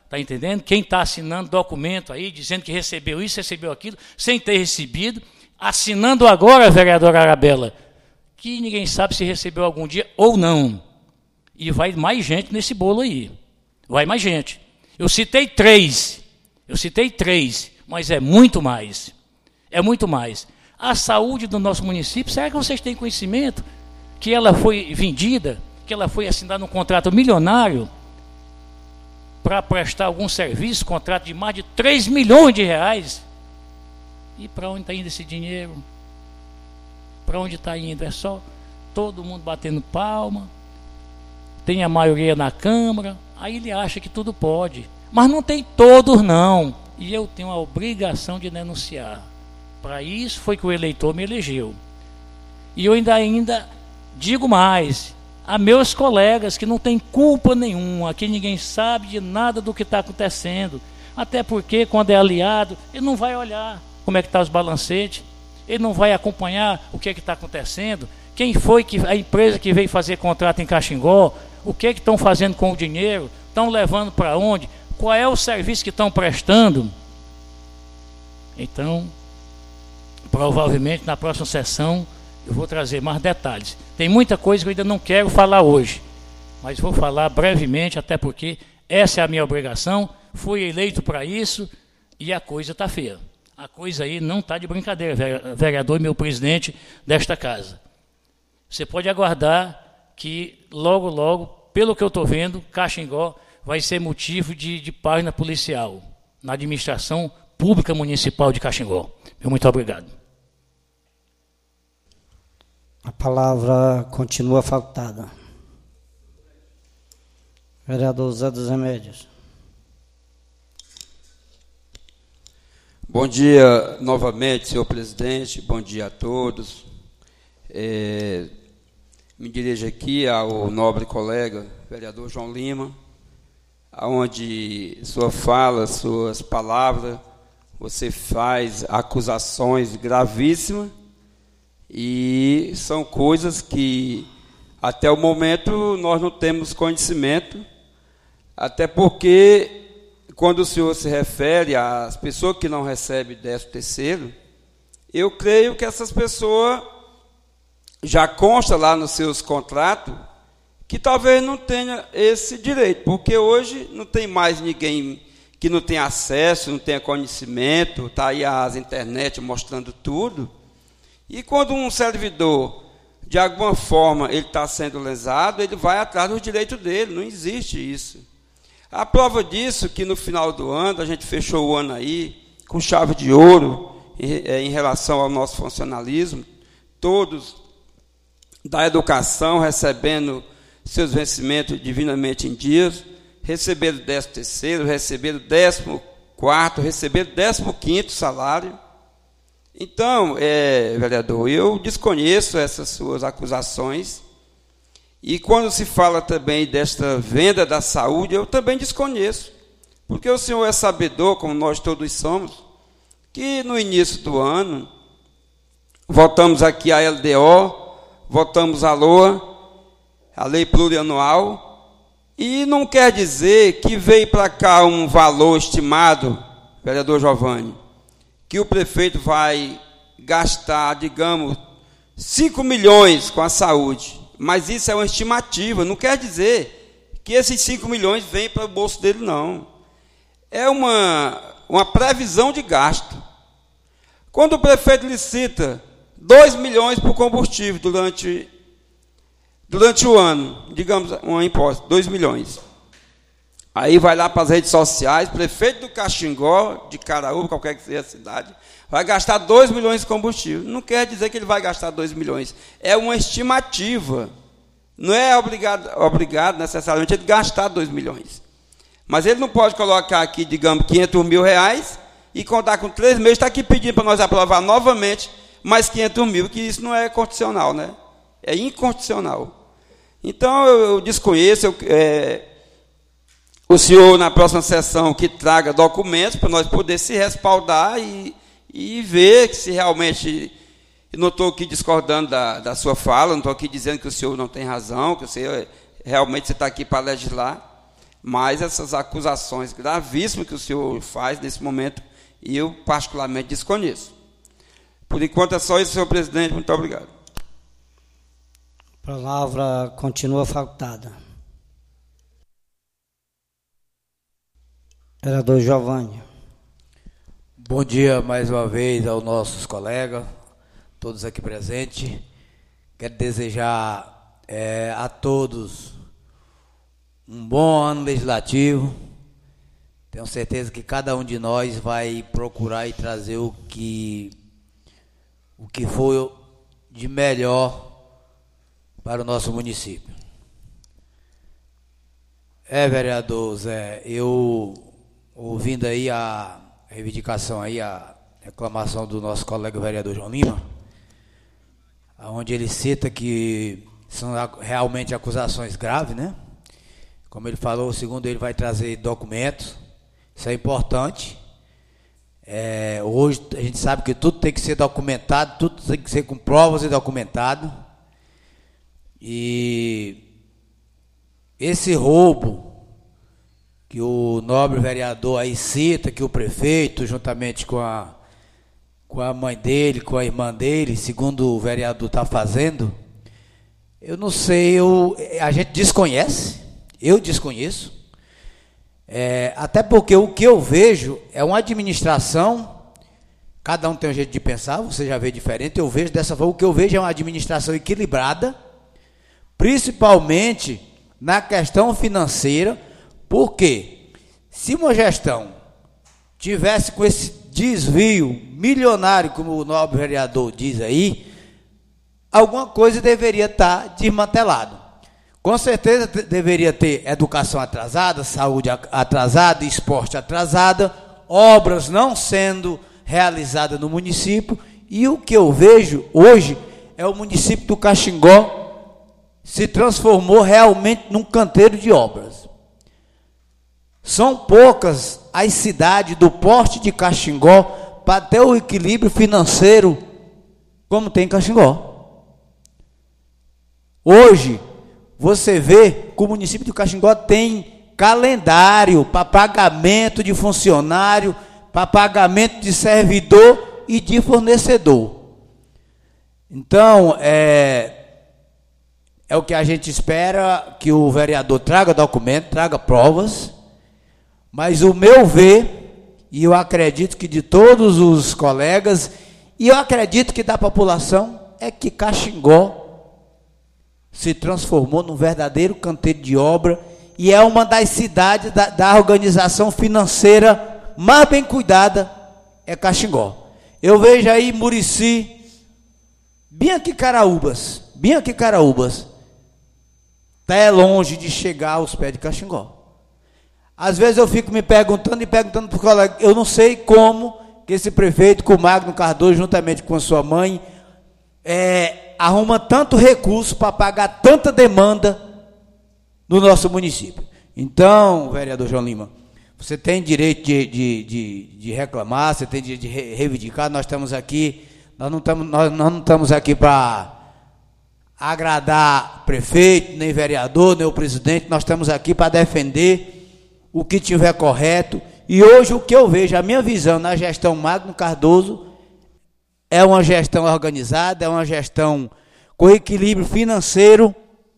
Está entendendo? Quem está assinando documento aí, dizendo que recebeu isso, recebeu aquilo, sem ter recebido, assinando agora, vereadora Arabella, que ninguém sabe se recebeu algum dia ou não. E vai mais gente nesse bolo aí. Vai mais gente. Eu citei três, mas é muito mais. É muito mais. A saúde do nosso município, será que vocês têm conhecimento que ela foi vendida, que ela foi assinada um contrato milionário para prestar algum serviço, contrato de mais de 3 milhões de reais? E para onde está indo esse dinheiro? Para onde está indo? É só todo mundo batendo palma, tem a maioria na Câmara, aí ele acha que tudo pode. Mas não tem todos, não. E eu tenho a obrigação de denunciar. Para isso foi que o eleitor me elegeu. E eu ainda digo mais, a meus colegas que não têm culpa nenhuma, que ninguém sabe de nada do que está acontecendo. Até porque, quando é aliado, ele não vai olhar como é que estão os balancetes, ele não vai acompanhar o que está acontecendo, quem foi a empresa que veio fazer contrato em Caxingó, o que estão fazendo com o dinheiro, estão levando para onde, qual é o serviço que estão prestando. Então, provavelmente na próxima sessão eu vou trazer mais detalhes. Tem muita coisa que eu ainda não quero falar hoje, mas vou falar brevemente, até porque essa é a minha obrigação, fui eleito para isso e a coisa está feia. A coisa aí não está de brincadeira, vereador e meu presidente desta casa. Você pode aguardar que logo, logo, pelo que eu estou vendo, Caxingó vai ser motivo de página policial na administração pública municipal de Caxingó. Muito obrigado. A palavra continua facultada. Vereador Zé dos Remédios. Bom dia novamente, senhor presidente. Bom dia a todos. Me dirijo aqui ao nobre colega, vereador João Lima, onde sua fala, suas palavras, você faz acusações gravíssimas e são coisas que até o momento nós não temos conhecimento, até porque quando o senhor se refere às pessoas que não recebem 13º, eu creio que essas pessoas já consta lá nos seus contratos que talvez não tenha esse direito, porque hoje não tem mais ninguém que não tenha acesso, não tenha conhecimento, está aí as internet mostrando tudo. E quando um servidor, de alguma forma, ele está sendo lesado, ele vai atrás do direito dele, não existe isso. A prova disso que no final do ano, a gente fechou o ano aí com chave de ouro em relação ao nosso funcionalismo, todos da educação recebendo seus vencimentos divinamente em dias, receberam 13º, receberam 14º, receberam 15º salário. Então, vereador, eu desconheço essas suas acusações. E quando se fala também desta venda da saúde, eu também desconheço. Porque o senhor é sabedor, como nós todos somos, que no início do ano, votamos aqui a LDO, votamos a LOA, a Lei Plurianual, e não quer dizer que veio para cá um valor estimado, vereador Giovanni, que o prefeito vai gastar, digamos, 5 milhões com a saúde. Mas isso é uma estimativa, não quer dizer que esses 5 milhões vêm para o bolso dele, não. É uma previsão de gasto. Quando o prefeito licita 2 milhões por combustível durante o ano, digamos, uma imposto, 2 milhões. Aí vai lá para as redes sociais, prefeito do Caxingó, de Caraúba, qualquer que seja a cidade, vai gastar 2 milhões de combustível. Não quer dizer que ele vai gastar 2 milhões. É uma estimativa. Não é obrigado necessariamente ele gastar 2 milhões. Mas ele não pode colocar aqui, digamos, 500 mil reais e contar com 3 meses, está aqui pedindo para nós aprovar novamente mais 500 mil, que isso não é constitucional, né? É inconstitucional. Então, eu desconheço, o senhor, na próxima sessão, que traga documentos para nós poder se respaldar e ver se realmente... Eu não estou aqui discordando da sua fala, não estou aqui dizendo que o senhor não tem razão, que o senhor realmente está aqui para legislar, Mas essas acusações gravíssimas que o senhor faz nesse momento, eu particularmente desconheço. Por enquanto é só isso, senhor presidente. Muito obrigado. A palavra continua facultada. Vereador Giovanni. Bom dia mais uma vez aos nossos colegas, todos aqui presentes. Quero desejar a todos um bom ano legislativo. Tenho certeza que cada um de nós vai procurar e trazer o que for de melhor para o nosso município. Vereador Zé, eu ouvindo aí a reivindicação aí, a reclamação do nosso colega vereador João Lima, onde ele cita que são realmente acusações graves, né? Como ele falou, segundo ele vai trazer documentos, isso é importante. Hoje a gente sabe que tudo tem que ser documentado, tudo tem que ser com provas e documentado. E esse roubo que o nobre vereador aí cita, que o prefeito, juntamente com a mãe dele, com a irmã dele, segundo o vereador está fazendo, eu não sei, a gente desconhece, eu desconheço, até porque o que eu vejo é uma administração, cada um tem um jeito de pensar, você já vê diferente, eu vejo dessa forma, o que eu vejo é uma administração equilibrada, principalmente na questão financeira. Porque se uma gestão tivesse com esse desvio milionário, como o nobre vereador diz aí, alguma coisa deveria estar desmantelado. Com certeza deveria ter educação atrasada, saúde atrasada, esporte atrasada, obras não sendo realizadas no município. E o que eu vejo hoje é o município do Caxingó se transformou realmente num canteiro de obras. São poucas as cidades do porte de Caxingó para ter o equilíbrio financeiro como tem Caxingó. Hoje, você vê que o município de Caxingó tem calendário para pagamento de funcionário, para pagamento de servidor e de fornecedor. Então, é o que a gente espera, que o vereador traga documento, traga provas. Mas o meu ver, e eu acredito que de todos os colegas, e eu acredito que da população, é que Caxingó se transformou num verdadeiro canteiro de obra e é uma das cidades da organização financeira mais bem cuidada, é Caxingó. Eu vejo aí Murici, bem aqui Caraúbas, está longe de chegar aos pés de Caxingó. Às vezes eu fico me perguntando para o colega, eu não sei como que esse prefeito, com o Magno Cardoso, juntamente com a sua mãe, arruma tanto recurso para pagar tanta demanda no nosso município. Então, vereador João Lima, você tem direito de reclamar, você tem direito de reivindicar, nós estamos aqui, nós não estamos aqui para agradar prefeito, nem vereador, nem o presidente, nós estamos aqui para defender o que tiver correto. E hoje o que eu vejo, a minha visão na gestão Magno Cardoso, é uma gestão organizada, é uma gestão com equilíbrio financeiro,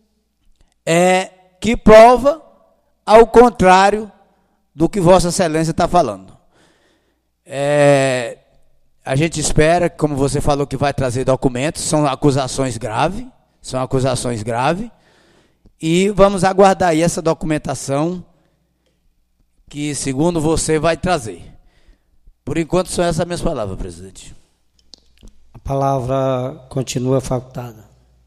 que prova ao contrário do que Vossa Excelência está falando. A gente espera, como você falou, que vai trazer documentos, são acusações graves, e vamos aguardar aí essa documentação que, segundo você, vai trazer. Por enquanto, são essas minhas palavras, presidente. A palavra continua facultada.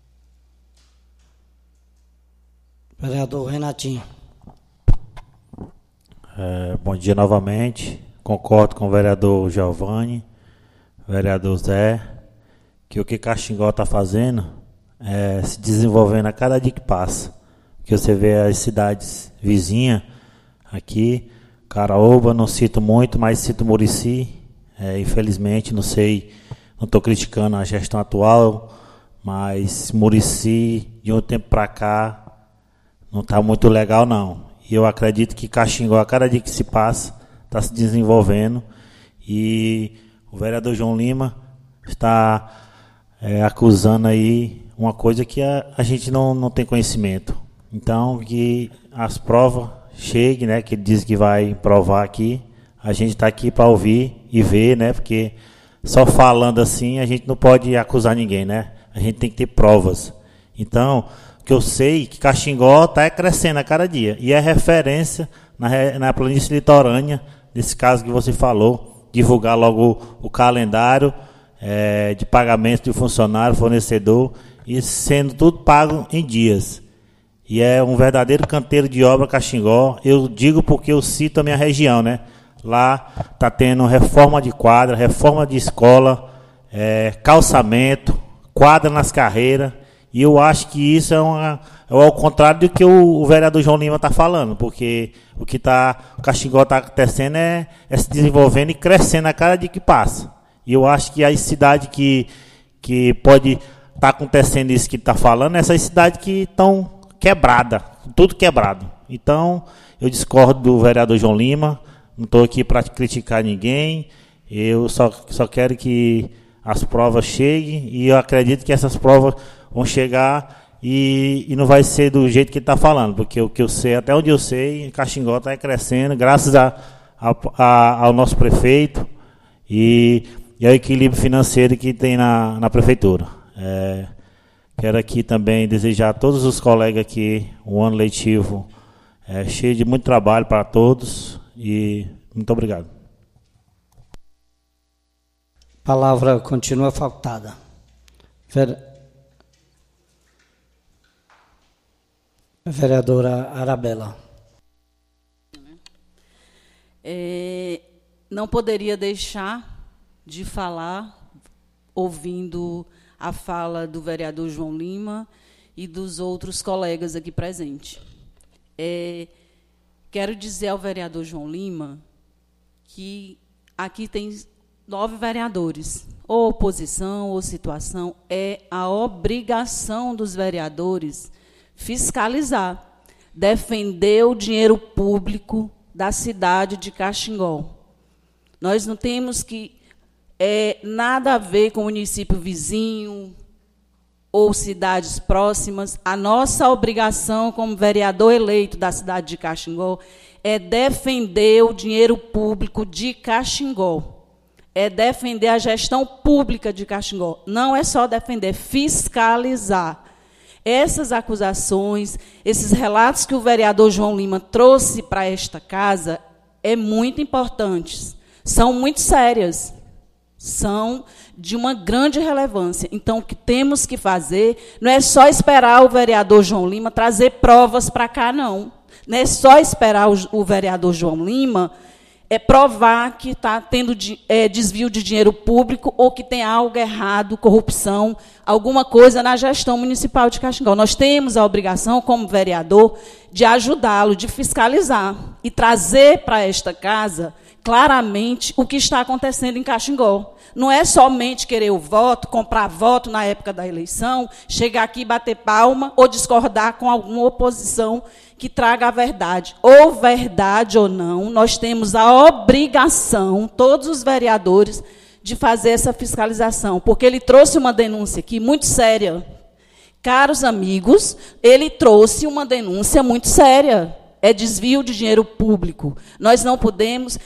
Vereador Renatinho. Bom dia novamente. Concordo com o vereador Giovanni, vereador Zé, que o que Caxingó está fazendo é se desenvolvendo a cada dia que passa. Que você vê as cidades vizinhas aqui, Caraúba, não cito muito, mas cito Murici. Infelizmente, não sei, não estou criticando a gestão atual, mas Murici, de um tempo para cá, não está muito legal, não. E eu acredito que Caxingó, a cada dia que se passa, está se desenvolvendo. E o vereador João Lima está acusando aí uma coisa que a gente não tem conhecimento. Então, que as provas cheguem, né, que ele diz que vai provar aqui. A gente está aqui para ouvir e ver, né, porque só falando assim a gente não pode acusar ninguém, né? A gente tem que ter provas. Então, o que eu sei é que Caxingó está crescendo a cada dia. E é referência na planície litorânea, nesse caso que você falou, divulgar logo o calendário de pagamento de funcionário, fornecedor, e sendo tudo pago em dias. E é um verdadeiro canteiro de obra Caxingó. Eu digo porque eu cito a minha região, né? Lá está tendo reforma de quadra, reforma de escola, calçamento, quadra nas carreiras. E eu acho que isso é ao contrário do que o vereador João Lima está falando, porque o Caxingó está acontecendo é se desenvolvendo e crescendo a cada dia que passa. E eu acho que as cidades que pode estar acontecendo isso que está falando, essas cidades que estão quebradas, tudo quebrado. Então, eu discordo do vereador João Lima, não estou aqui para criticar ninguém, eu só quero que as provas cheguem, e eu acredito que essas provas vão chegar e não vai ser do jeito que ele está falando, porque o que eu sei, até onde eu sei, Caxingó está crescendo, graças ao nosso prefeito e ao equilíbrio financeiro que tem na prefeitura. Quero aqui também desejar a todos os colegas aqui um ano letivo cheio de muito trabalho para todos, e muito obrigado. A palavra continua faltada. Vereadora Arabella. Não poderia deixar de falar, ouvindo a fala do vereador João Lima e dos outros colegas aqui presentes. Quero dizer ao vereador João Lima que aqui tem 9 vereadores, ou oposição, ou situação. É a obrigação dos vereadores fiscalizar, defender o dinheiro público da cidade de Caxingó. Nós não temos que nada a ver com o município vizinho ou cidades próximas. A nossa obrigação como vereador eleito da cidade de Caxingó é defender o dinheiro público de Caxingó, é defender a gestão pública de Caxingó. Não é só defender, fiscalizar. Essas acusações, esses relatos que o vereador João Lima trouxe para esta casa, muito importantes, são muito sérias, são de uma grande relevância. Então, o que temos que fazer não é só esperar o vereador João Lima trazer provas para cá, não. Não é só esperar o vereador João Lima provar que está tendo desvio de dinheiro público ou que tem algo errado, corrupção, alguma coisa na gestão municipal de Caxingó. Nós temos a obrigação, como vereador, de ajudá-lo, de fiscalizar e trazer para esta casa claramente o que está acontecendo em Caxingó. Não é somente querer o voto, comprar voto na época da eleição, chegar aqui e bater palma ou discordar com alguma oposição que traga a verdade. Ou verdade ou não, nós temos a obrigação, todos os vereadores, de fazer essa fiscalização, porque ele trouxe uma denúncia aqui muito séria. Caros amigos, ele trouxe uma denúncia muito séria. É desvio de dinheiro público. Nós não podemos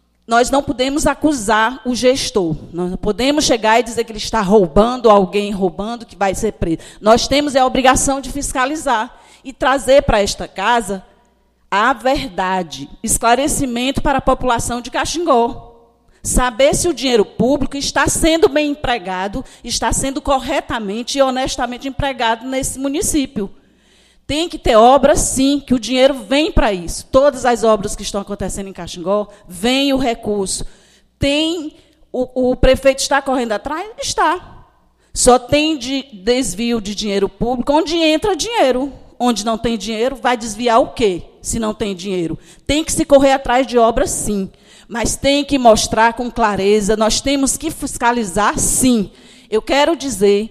acusar o gestor. Nós não podemos chegar e dizer que ele está roubando, alguém roubando, que vai ser preso. Nós temos a obrigação de fiscalizar e trazer para esta casa a verdade, esclarecimento para a população de Caxingó. Saber se o dinheiro público está sendo bem empregado, está sendo corretamente e honestamente empregado nesse município. Tem que ter obras, sim, que o dinheiro vem para isso. Todas as obras que estão acontecendo em Caxingó, vem o recurso. O prefeito está correndo atrás? Está. Só tem desvio de dinheiro público onde entra dinheiro. Onde não tem dinheiro, vai desviar o quê, se não tem dinheiro? Tem que se correr atrás de obras, sim. Mas tem que mostrar com clareza, nós temos que fiscalizar, sim. Eu quero dizer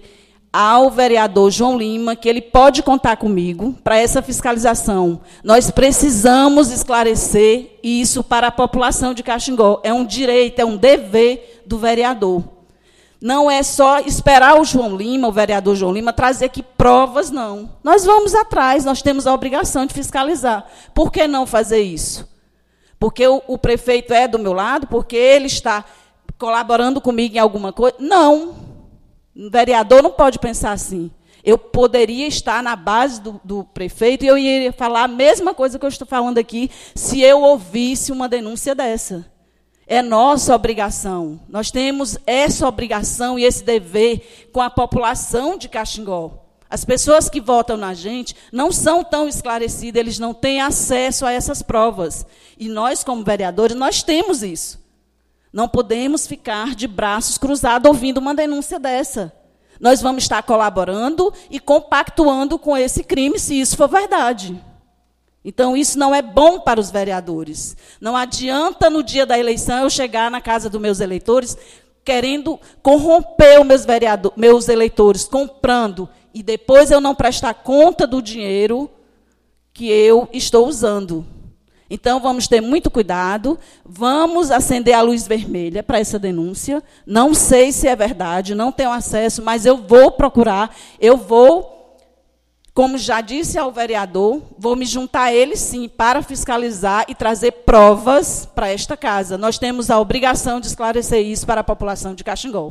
ao vereador João Lima que ele pode contar comigo para essa fiscalização. Nós precisamos esclarecer isso para a população de Caxingó. É um direito, é um dever do vereador. Não é só esperar o João Lima, o vereador João Lima, trazer aqui provas, não. Nós vamos atrás, nós temos a obrigação de fiscalizar. Por que não fazer isso? Porque o prefeito é do meu lado? Porque ele está colaborando comigo em alguma coisa? Não. O vereador não pode pensar assim. Eu poderia estar na base do prefeito e eu iria falar a mesma coisa que eu estou falando aqui se eu ouvisse uma denúncia dessa. É nossa obrigação. Nós temos essa obrigação e esse dever com a população de Caxingó. As pessoas que votam na gente não são tão esclarecidas, eles não têm acesso a essas provas. E nós, como vereadores, nós temos isso. Não podemos ficar de braços cruzados ouvindo uma denúncia dessa. Nós vamos estar colaborando e compactuando com esse crime, se isso for verdade. Então, isso não é bom para os vereadores. Não adianta, no dia da eleição, eu chegar na casa dos meus eleitores querendo corromper os meus eleitores, comprando, e depois eu não prestar conta do dinheiro que eu estou usando. Então, vamos ter muito cuidado, vamos acender a luz vermelha para essa denúncia. Não sei se é verdade, não tenho acesso, mas eu vou procurar, eu vou, como já disse ao vereador, vou me juntar a ele, sim, para fiscalizar e trazer provas para esta casa. Nós temos a obrigação de esclarecer isso para a população de Caxingó.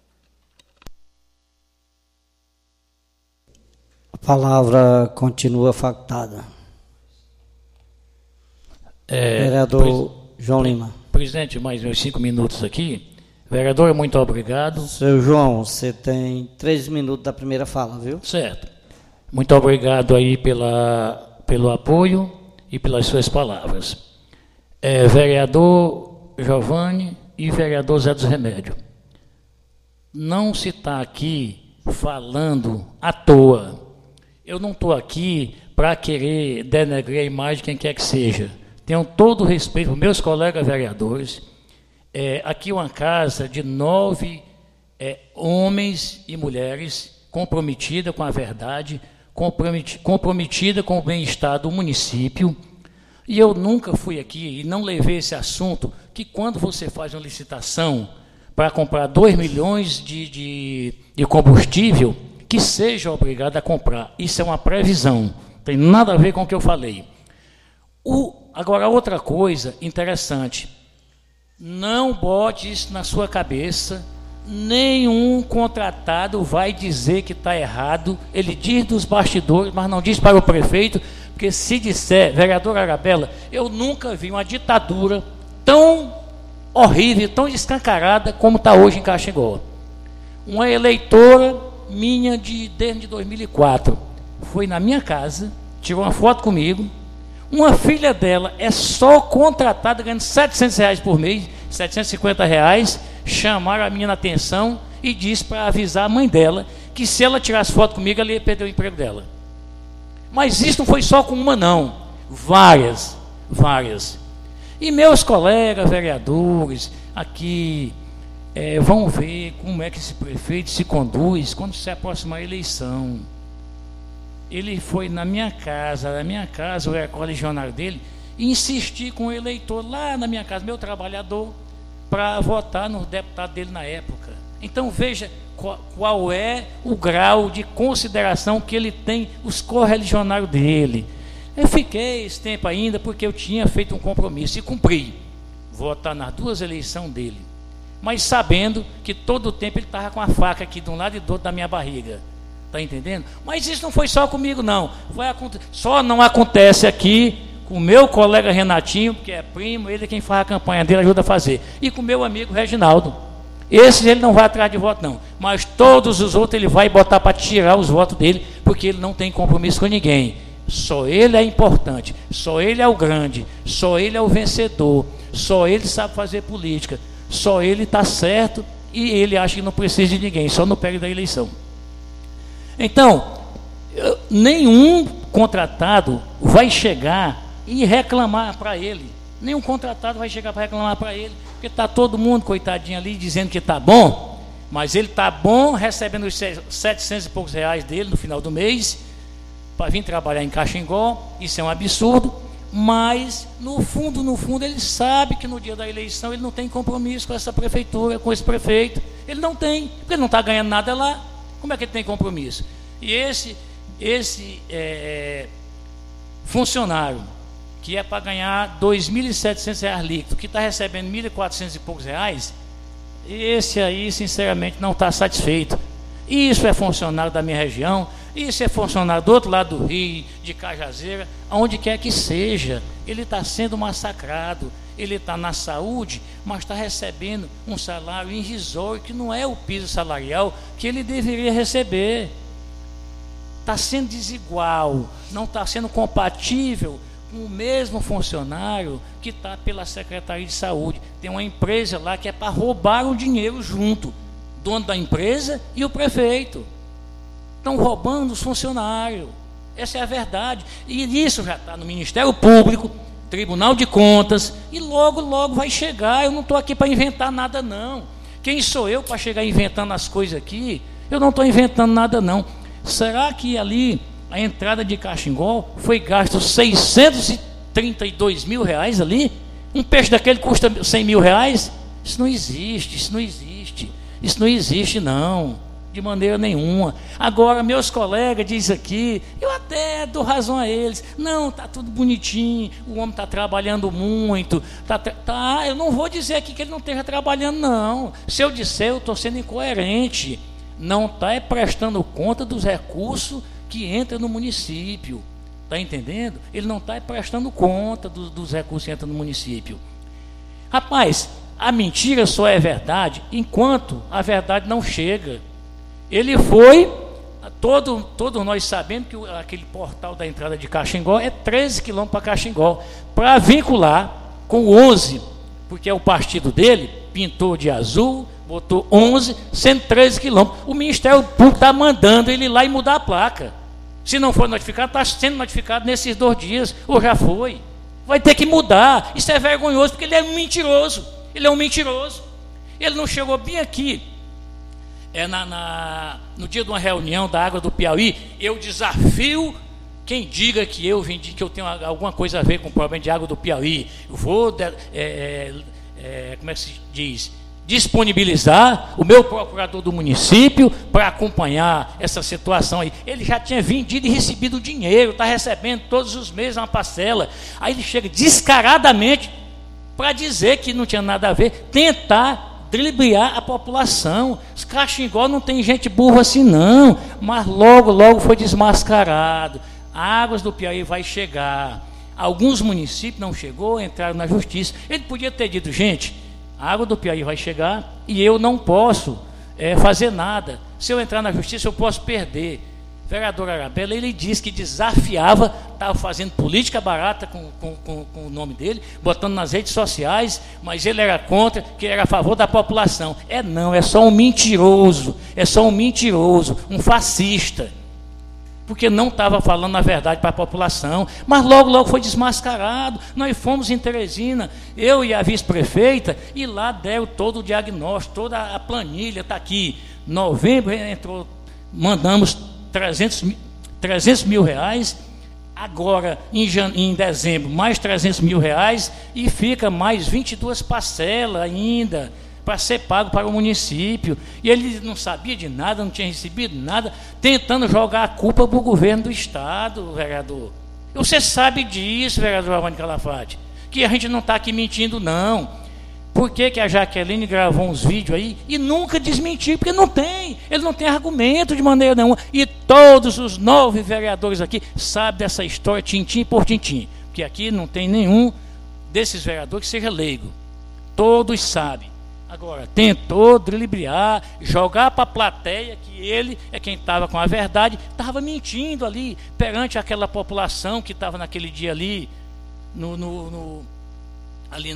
A palavra continua facultada. Vereador João Lima. Presidente, mais uns 5 minutos aqui. Vereador, muito obrigado. Seu João, você tem 3 minutos da primeira fala, viu? Certo. Muito obrigado aí pelo apoio e pelas suas palavras. Vereador Giovanni e vereador Zé dos Remédios. Não se está aqui falando à toa. Eu não estou aqui para querer denegrir a imagem de quem quer que seja. Tenho todo o respeito para meus colegas vereadores. Aqui é uma casa de 9 homens e mulheres comprometida com a verdade, comprometida com o bem-estar do município. E eu nunca fui aqui e não levei esse assunto, que quando você faz uma licitação para comprar 2 milhões de combustível, que seja obrigado a comprar. Isso é uma previsão, não tem nada a ver com o que eu falei. Agora, outra coisa interessante, não bote isso na sua cabeça, nenhum contratado vai dizer que está errado, ele diz dos bastidores, mas não diz para o prefeito, porque se disser, vereador Arabella, eu nunca vi uma ditadura tão horrível, tão escancarada como está hoje em Caxingó. Uma eleitora minha desde 2004 foi na minha casa, tirou uma foto comigo. Uma filha dela é só contratada, ganhando R$700 por mês, R$750, chamaram a minha atenção e disse para avisar a mãe dela que se ela tirasse foto comigo, ela ia perder o emprego dela. Mas isso não foi só com uma, não. Várias. E meus colegas vereadores aqui vão ver como é que esse prefeito se conduz quando se aproximar a eleição. Ele foi na minha casa, eu era coligionário dele, e insisti com o eleitor lá na minha casa, meu trabalhador, para votar no deputado dele na época. Então veja qual é o grau de consideração que ele tem os correligionários dele. Eu fiquei esse tempo ainda porque eu tinha feito um compromisso e cumpri, votar nas 2 eleições dele, mas sabendo que todo o tempo ele estava com a faca aqui de um lado e do outro da minha barriga. Está entendendo? Mas isso não foi só comigo, não. Só não acontece aqui com o meu colega Renatinho, que é primo, ele é quem faz a campanha dele, ajuda a fazer. E com o meu amigo Reginaldo. Esse ele não vai atrás de voto, não. Mas todos os outros ele vai botar para tirar os votos dele, porque ele não tem compromisso com ninguém. Só ele é importante, só ele é o grande, só ele é o vencedor, só ele sabe fazer política, só ele está certo e ele acha que não precisa de ninguém, só no período da eleição. Então, nenhum contratado vai chegar e reclamar para ele. Nenhum contratado vai chegar para reclamar para ele, porque está todo mundo, coitadinho ali, dizendo que está bom. Mas ele está bom, recebendo os 700 e poucos reais dele no final do mês, para vir trabalhar em Caxingó. Isso é um absurdo, mas no fundo, ele sabe que no dia da eleição ele não tem compromisso com essa prefeitura, com esse prefeito. Ele não tem, porque ele não está ganhando nada lá. Como é que ele tem compromisso? E esse funcionário, que é para ganhar R$ 2.700 líquido, que está recebendo R$ 1.400 e poucos reais, esse aí, sinceramente, não está satisfeito. Isso é funcionário da minha região, isso é funcionário do outro lado do Rio, de Cajazeira, aonde quer que seja. Ele está sendo massacrado. Ele está na saúde, mas está recebendo um salário irrisório, que não é o piso salarial que ele deveria receber. Está sendo desigual, não está sendo compatível com o mesmo funcionário que está pela Secretaria de Saúde. Tem uma empresa lá que é para roubar o dinheiro junto, dono da empresa e o prefeito. Estão roubando os funcionários. Essa é a verdade. E isso já está no Ministério Público, Tribunal de Contas, e logo vai chegar. Eu não estou aqui para inventar nada, não. Quem sou eu para chegar inventando as coisas aqui? Eu não estou inventando nada, não. Será que ali, a entrada de Caxingó, foi gasto R$632 mil ali? Um peixe daquele custa R$100 mil? Isso não existe, não. De maneira nenhuma. Agora, meus colegas dizem aqui, eu até dou razão a eles. Não, está tudo bonitinho, o homem está trabalhando muito. Eu não vou dizer aqui que ele não esteja trabalhando, não. Se eu disser, eu estou sendo incoerente. Não está prestando conta dos recursos que entram no município. Está entendendo? Ele não está prestando conta dos recursos que entram no município. Rapaz, a mentira só é verdade enquanto a verdade não chega. Ele foi, todos nós sabemos que aquele portal da entrada de Caxingó é 13 quilômetros para Caxingó, para vincular com o 11, porque é o partido dele, pintou de azul, botou 11, 113 quilômetros. O Ministério Público está mandando ele ir lá e mudar a placa. Se não for notificado, está sendo notificado nesses 2 dias, ou já foi. Vai ter que mudar. Isso é vergonhoso, porque ele é um mentiroso. Ele não chegou bem aqui. No dia de uma reunião da Água do Piauí, eu desafio quem diga que eu tenho alguma coisa a ver com o problema de água do Piauí. Eu vou, como é que se diz, disponibilizar o meu procurador do município para acompanhar essa situação aí. Ele já tinha vendido e recebido dinheiro, está recebendo todos os meses uma parcela. Aí ele chega descaradamente para dizer que não tinha nada a ver, tentar driblar a população. Caxingó não tem gente burra assim, não, mas logo foi desmascarado. Águas do Piauí vai chegar. Alguns municípios não chegou, entraram na justiça. Ele podia ter dito, gente, a Água do Piauí vai chegar e eu não posso fazer nada. Se eu entrar na justiça, eu posso perder. O vereador Arabella, ele disse que desafiava, estava fazendo política barata com o nome dele, botando nas redes sociais, mas ele era contra, que era a favor da população. É só um mentiroso, um fascista, porque não estava falando a verdade para a população, mas logo foi desmascarado. Nós fomos em Teresina, eu e a vice-prefeita, e lá deram todo o diagnóstico, toda a planilha está aqui. Novembro entrou, mandamos 300 mil reais, agora em dezembro mais 300 mil reais, e fica mais 22 parcelas ainda para ser pago para o município. E ele não sabia de nada, não tinha recebido nada, tentando jogar a culpa para o governo do estado, vereador. Você sabe disso, vereador Giovanni Calafate, que a gente não está aqui mentindo, não. Por que a Jaqueline gravou uns vídeos aí e nunca desmentiu? Porque ele não tem argumento de maneira nenhuma. E todos os 9 vereadores aqui sabem dessa história, tintim por tintim. Porque aqui não tem nenhum desses vereadores que seja leigo. Todos sabem. Agora, tentou driblar, jogar para a plateia que ele é quem estava com a verdade, estava mentindo ali perante aquela população que estava naquele dia ali, ali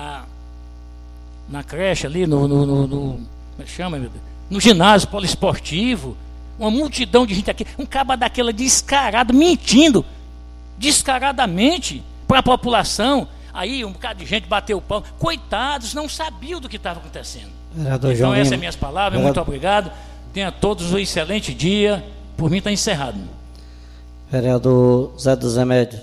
na creche ali, como é que chama, meu Deus? No ginásio poliesportivo, uma multidão de gente aqui, um caba daquela descarado, mentindo, descaradamente para a população. Aí um bocado de gente bateu o pão, coitados, não sabiam do que estava acontecendo. Vereador Então, João essas Lima. são as minhas palavras. Muito obrigado. Tenha todos um excelente dia. Por mim, está encerrado. Vereador Zé dos Remédios.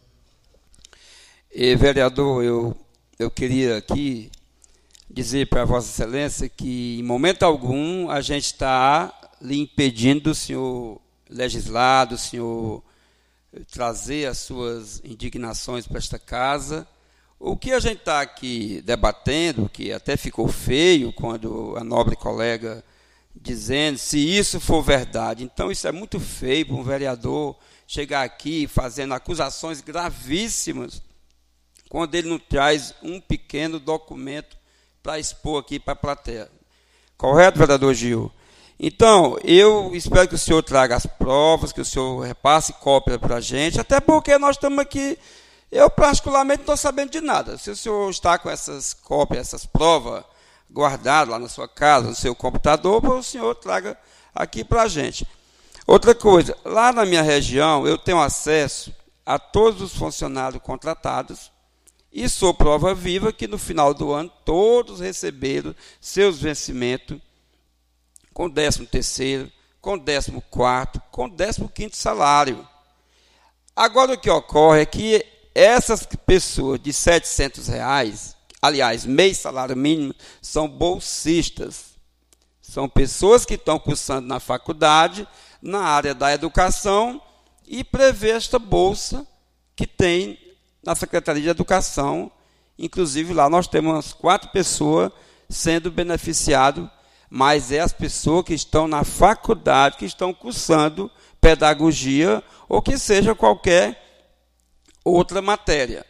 Vereador, eu queria aqui dizer para Vossa Excelência que, em momento algum, a gente está lhe impedindo do senhor legislar, do senhor trazer as suas indignações para esta casa. O que a gente está aqui debatendo, que até ficou feio quando a nobre colega dizendo se isso for verdade. Então, isso é muito feio para um vereador chegar aqui fazendo acusações gravíssimas quando ele não traz um pequeno documento para expor aqui para a plateia. Correto, vereador Gil? Então, eu espero que o senhor traga as provas, que o senhor repasse cópia para a gente, até porque nós estamos aqui, eu particularmente não estou sabendo de nada. Se o senhor está com essas cópias, essas provas guardadas lá na sua casa, no seu computador, o senhor traga aqui para a gente. Outra coisa, lá na minha região, eu tenho acesso a todos os funcionários contratados, e sou prova viva que no final do ano todos receberam seus vencimentos com 13º, com 14º, com 15º salário. Agora o que ocorre é que essas pessoas de R$700, aliás, meio salário mínimo, são bolsistas. São pessoas que estão cursando na faculdade, na área da educação, e prevê esta bolsa que tem na Secretaria de Educação. Inclusive, lá nós temos umas 4 pessoas sendo beneficiadas, mas é as pessoas que estão na faculdade, que estão cursando pedagogia ou que seja qualquer outra matéria.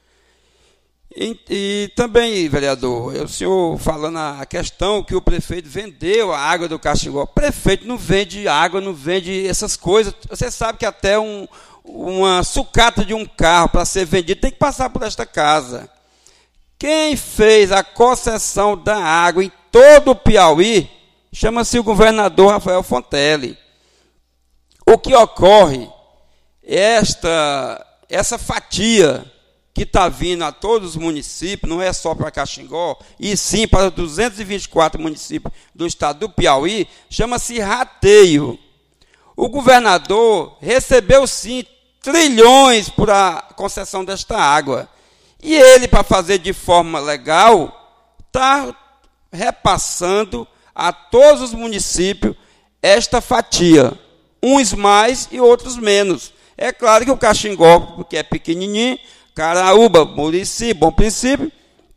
E também, vereador, o senhor falando a questão que o prefeito vendeu a água do Caxingó. O prefeito não vende água, não vende essas coisas. Você sabe que até uma sucata de um carro para ser vendido tem que passar por esta casa. Quem fez a concessão da água em todo o Piauí chama-se o governador Rafael Fontelli. O que ocorre é essa fatia que está vindo a todos os municípios, não é só para Caxingó, e sim para 224 municípios do estado do Piauí, chama-se rateio. O governador recebeu, sim, trilhões por a concessão desta água. E ele, para fazer de forma legal, está repassando a todos os municípios esta fatia. Uns mais e outros menos. É claro que o Caxingó, porque é pequenininho, Caraúba, Murici, Bom Princípio,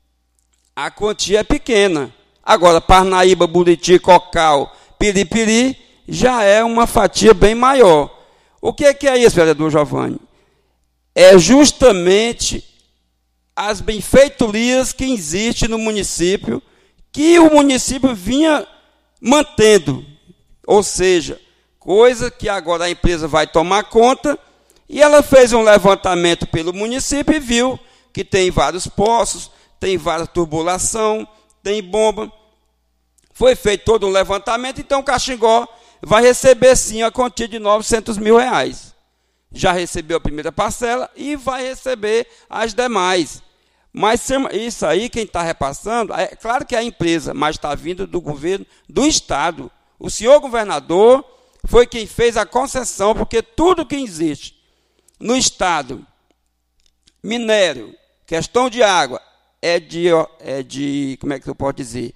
a quantia é pequena. Agora, Parnaíba, Buriti, Cocal, Piripiri, já é uma fatia bem maior. O que é isso, vereador Giovanni? É justamente as benfeitorias que existem no município, que o município vinha mantendo. Ou seja, coisa que agora a empresa vai tomar conta. E ela fez um levantamento pelo município e viu que tem vários poços, tem várias tubulação, tem bomba. Foi feito todo um levantamento, então o Caxingó vai receber sim a quantia de R$900 mil. Já recebeu a primeira parcela e vai receber as demais. Mas isso aí, quem está repassando, é claro que é a empresa, mas está vindo do governo do Estado. O senhor governador foi quem fez a concessão, porque tudo que existe no Estado, minério, questão de água, como é que eu posso dizer?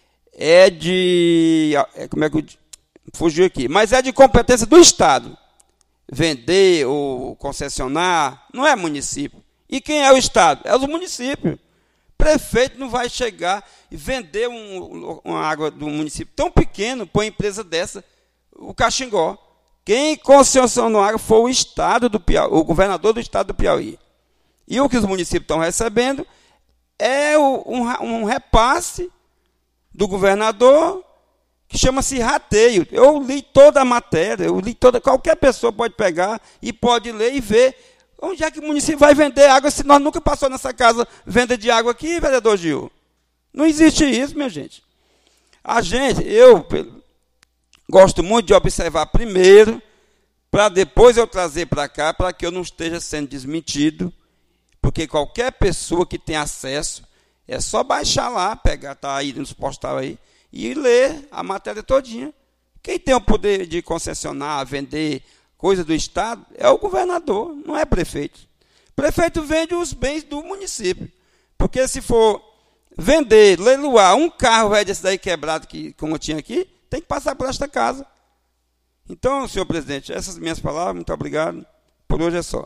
Como é que eu fugiu aqui? Mas é de competência do Estado. Vender ou concessionar não é município. E quem é o Estado? É os municípios. Prefeito não vai chegar e vender uma água do município tão pequeno para uma empresa dessa, o Caxingó. Quem concessionou a água foi o Estado do Piauí, o governador do Estado do Piauí. E o que os municípios estão recebendo é um repasse do governador que chama-se rateio. Eu li toda a matéria, qualquer pessoa pode pegar e pode ler e ver onde é que o município vai vender água se nós nunca passamos nessa casa venda de água aqui, vereador Gil. Não existe isso, minha gente. Eu gosto muito de observar primeiro, para depois eu trazer para cá, para que eu não esteja sendo desmentido, porque qualquer pessoa que tem acesso, É só baixar lá, pegar, tá aí nos postal aí, e ler a matéria todinha. Quem tem o poder de concessionar, vender coisa do Estado é o governador, não é prefeito. Prefeito vende os bens do município. Porque se for vender, leiloar um carro velho desse daí quebrado, como eu tinha aqui, tem que passar por esta casa. Então, senhor presidente, essas minhas palavras, muito obrigado. Por hoje é só.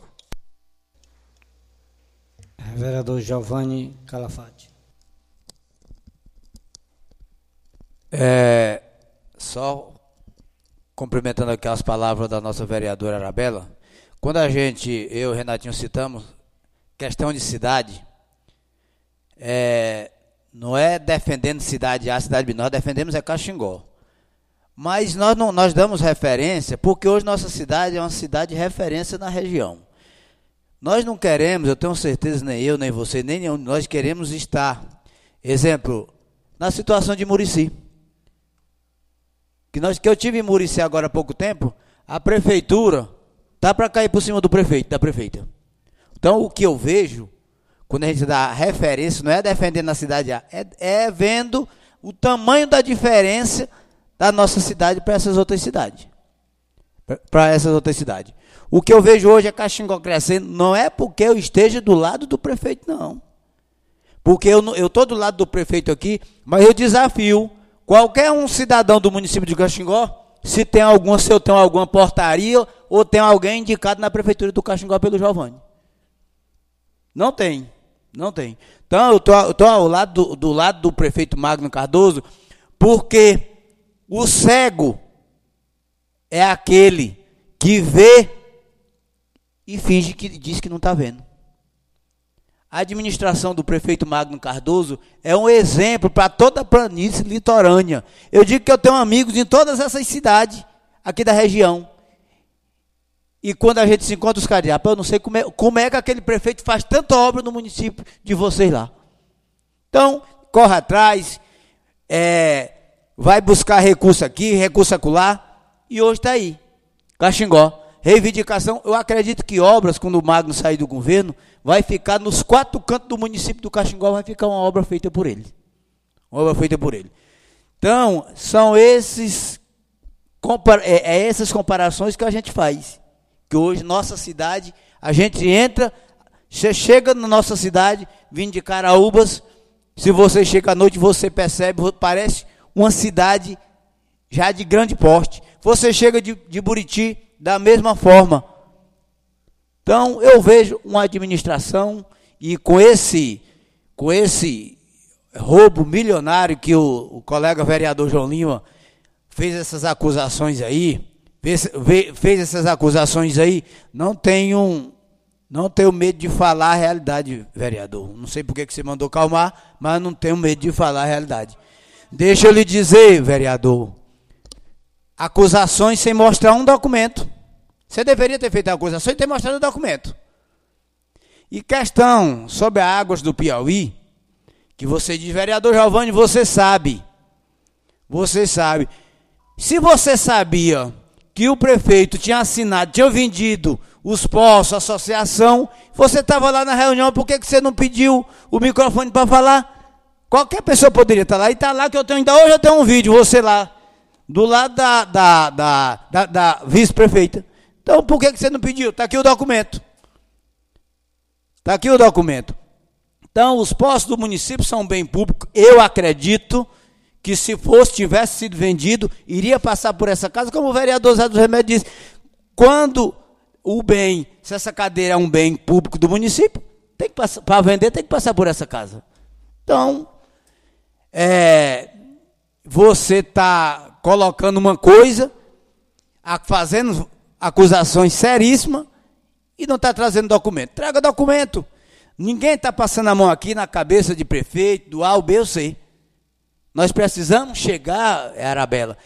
Vereador Giovanni Calafate. Só complementando aqui as palavras da nossa vereadora Arabella, quando eu e o Renatinho citamos questão de cidade, não é defendendo cidade A, cidade B, nós defendemos Caxingó. Mas nós damos referência, porque hoje nossa cidade é uma cidade de referência na região. Nós não queremos, eu tenho certeza, nem eu, nem você, nem nenhum, nós queremos estar, exemplo, na situação de Murici. Que eu tive em Murici agora há pouco tempo, a prefeitura está para cair por cima do prefeito, da prefeita. Então, o que eu vejo, quando a gente dá referência, não é defendendo a cidade A, é vendo o tamanho da diferença da nossa cidade para essas outras cidades. O que eu vejo hoje é Caxingó crescendo, não é porque eu esteja do lado do prefeito, não. Porque eu estou do lado do prefeito aqui, mas eu desafio qualquer um cidadão do município de Caxingó, se eu tenho alguma portaria ou tem alguém indicado na prefeitura do Caxingó pelo Giovanni. Não tem. Então, eu estou ao lado do lado do prefeito Magno Cardoso, porque o cego é aquele que vê e finge que diz que não está vendo. A administração do prefeito Magno Cardoso é um exemplo para toda a planície litorânea. Eu digo que eu tenho amigos em todas essas cidades aqui da região. E quando a gente se encontra, os caras dizem, eu não sei como é que aquele prefeito faz tanta obra no município de vocês lá. Então, corre atrás, vai buscar recurso aqui, recurso acolá, e hoje está aí, Caxingó. Reivindicação, eu acredito que obras, quando o Magno sair do governo, vai ficar nos 4 cantos do município do Caxingó, vai ficar uma obra feita por ele. Então, são essas comparações que a gente faz. Que hoje, nossa cidade, a gente entra, você chega na nossa cidade, vindo de Caraúbas, se você chega à noite, você percebe, parece uma cidade já de grande porte. Você chega de Buriti, da mesma forma. Então, eu vejo uma administração, e com esse roubo milionário que o colega vereador João Lima fez essas acusações aí, não tenho medo de falar a realidade, vereador. Não sei por que você mandou calmar, mas não tenho medo de falar a realidade. Deixa eu lhe dizer, vereador, acusações sem mostrar um documento. Você deveria ter feito a acusação e ter mostrado o documento. E questão sobre as águas do Piauí, que você diz, vereador Giovanni, você sabe. Se você sabia que o prefeito tinha assinado, tinha vendido os postos, a associação, você estava lá na reunião, por que você não pediu o microfone para falar? Qualquer pessoa poderia estar lá, e está lá que ainda hoje eu tenho um vídeo, você lá, do lado da vice-prefeita. Então, por que você não pediu? Está aqui o documento. Então, os postos do município são bem públicos. Eu acredito que se tivesse sido vendido, iria passar por essa casa, como o vereador Zé dos Remédios disse. Quando se essa cadeira é um bem público do município, para vender tem que passar por essa casa. Então, você está colocando uma coisa, fazendo acusações seríssimas e não está trazendo documento. Traga documento. Ninguém está passando a mão aqui na cabeça de prefeito, do A, o B ou C. Nós precisamos chegar, Arabella,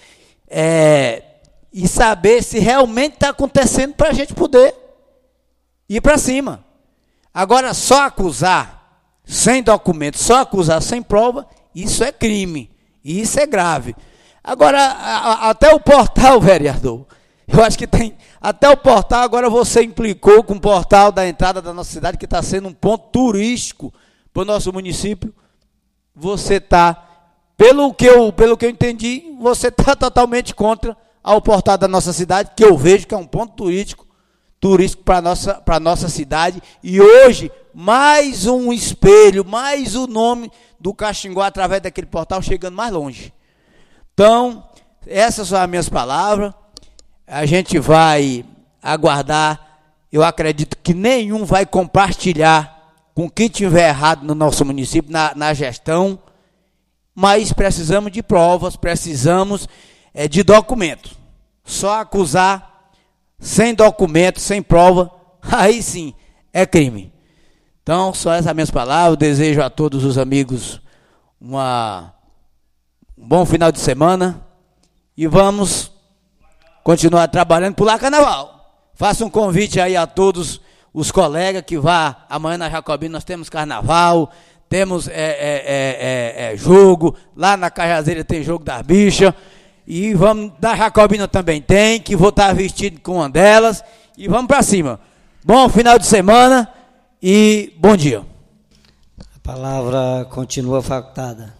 e saber se realmente está acontecendo para a gente poder ir para cima. Agora, só acusar sem documento, só acusar sem prova, isso é crime. Isso é grave. Agora, até o portal, vereador, eu acho que tem, até o portal, agora você implicou com o portal da entrada da nossa cidade, que está sendo um ponto turístico para o nosso município. você está, pelo que eu entendi, você está totalmente contra ao portal da nossa cidade, que eu vejo que é um ponto turístico para a nossa cidade. E hoje, mais um espelho, mais o nome do Caxinguá através daquele portal chegando mais longe. Então, essas são as minhas palavras. A gente vai aguardar. Eu acredito que nenhum vai compartilhar com o que tiver errado no nosso município, na gestão, mas precisamos de provas, precisamos de documentos. Só acusar sem documento, sem prova, aí sim é crime. Então, só essas minhas palavras. Desejo a todos os amigos um bom final de semana e vamos continuar trabalhando por lá carnaval. Faço um convite aí a todos os colegas que vá amanhã na Jacobina. Nós temos carnaval, temos jogo, lá na Cajazeira tem jogo das bichas, e vamos, da Jacobina também tem, que vou estar vestido com uma delas, e vamos para cima. Bom final de semana e bom dia. A palavra continua facultada.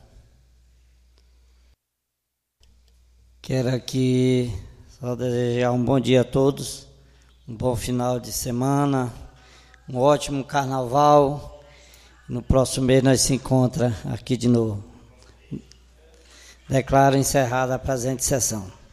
Quero aqui só desejar um bom dia a todos, um bom final de semana, um ótimo carnaval. No próximo mês nós se encontramos aqui de novo. Declaro encerrada a presente sessão.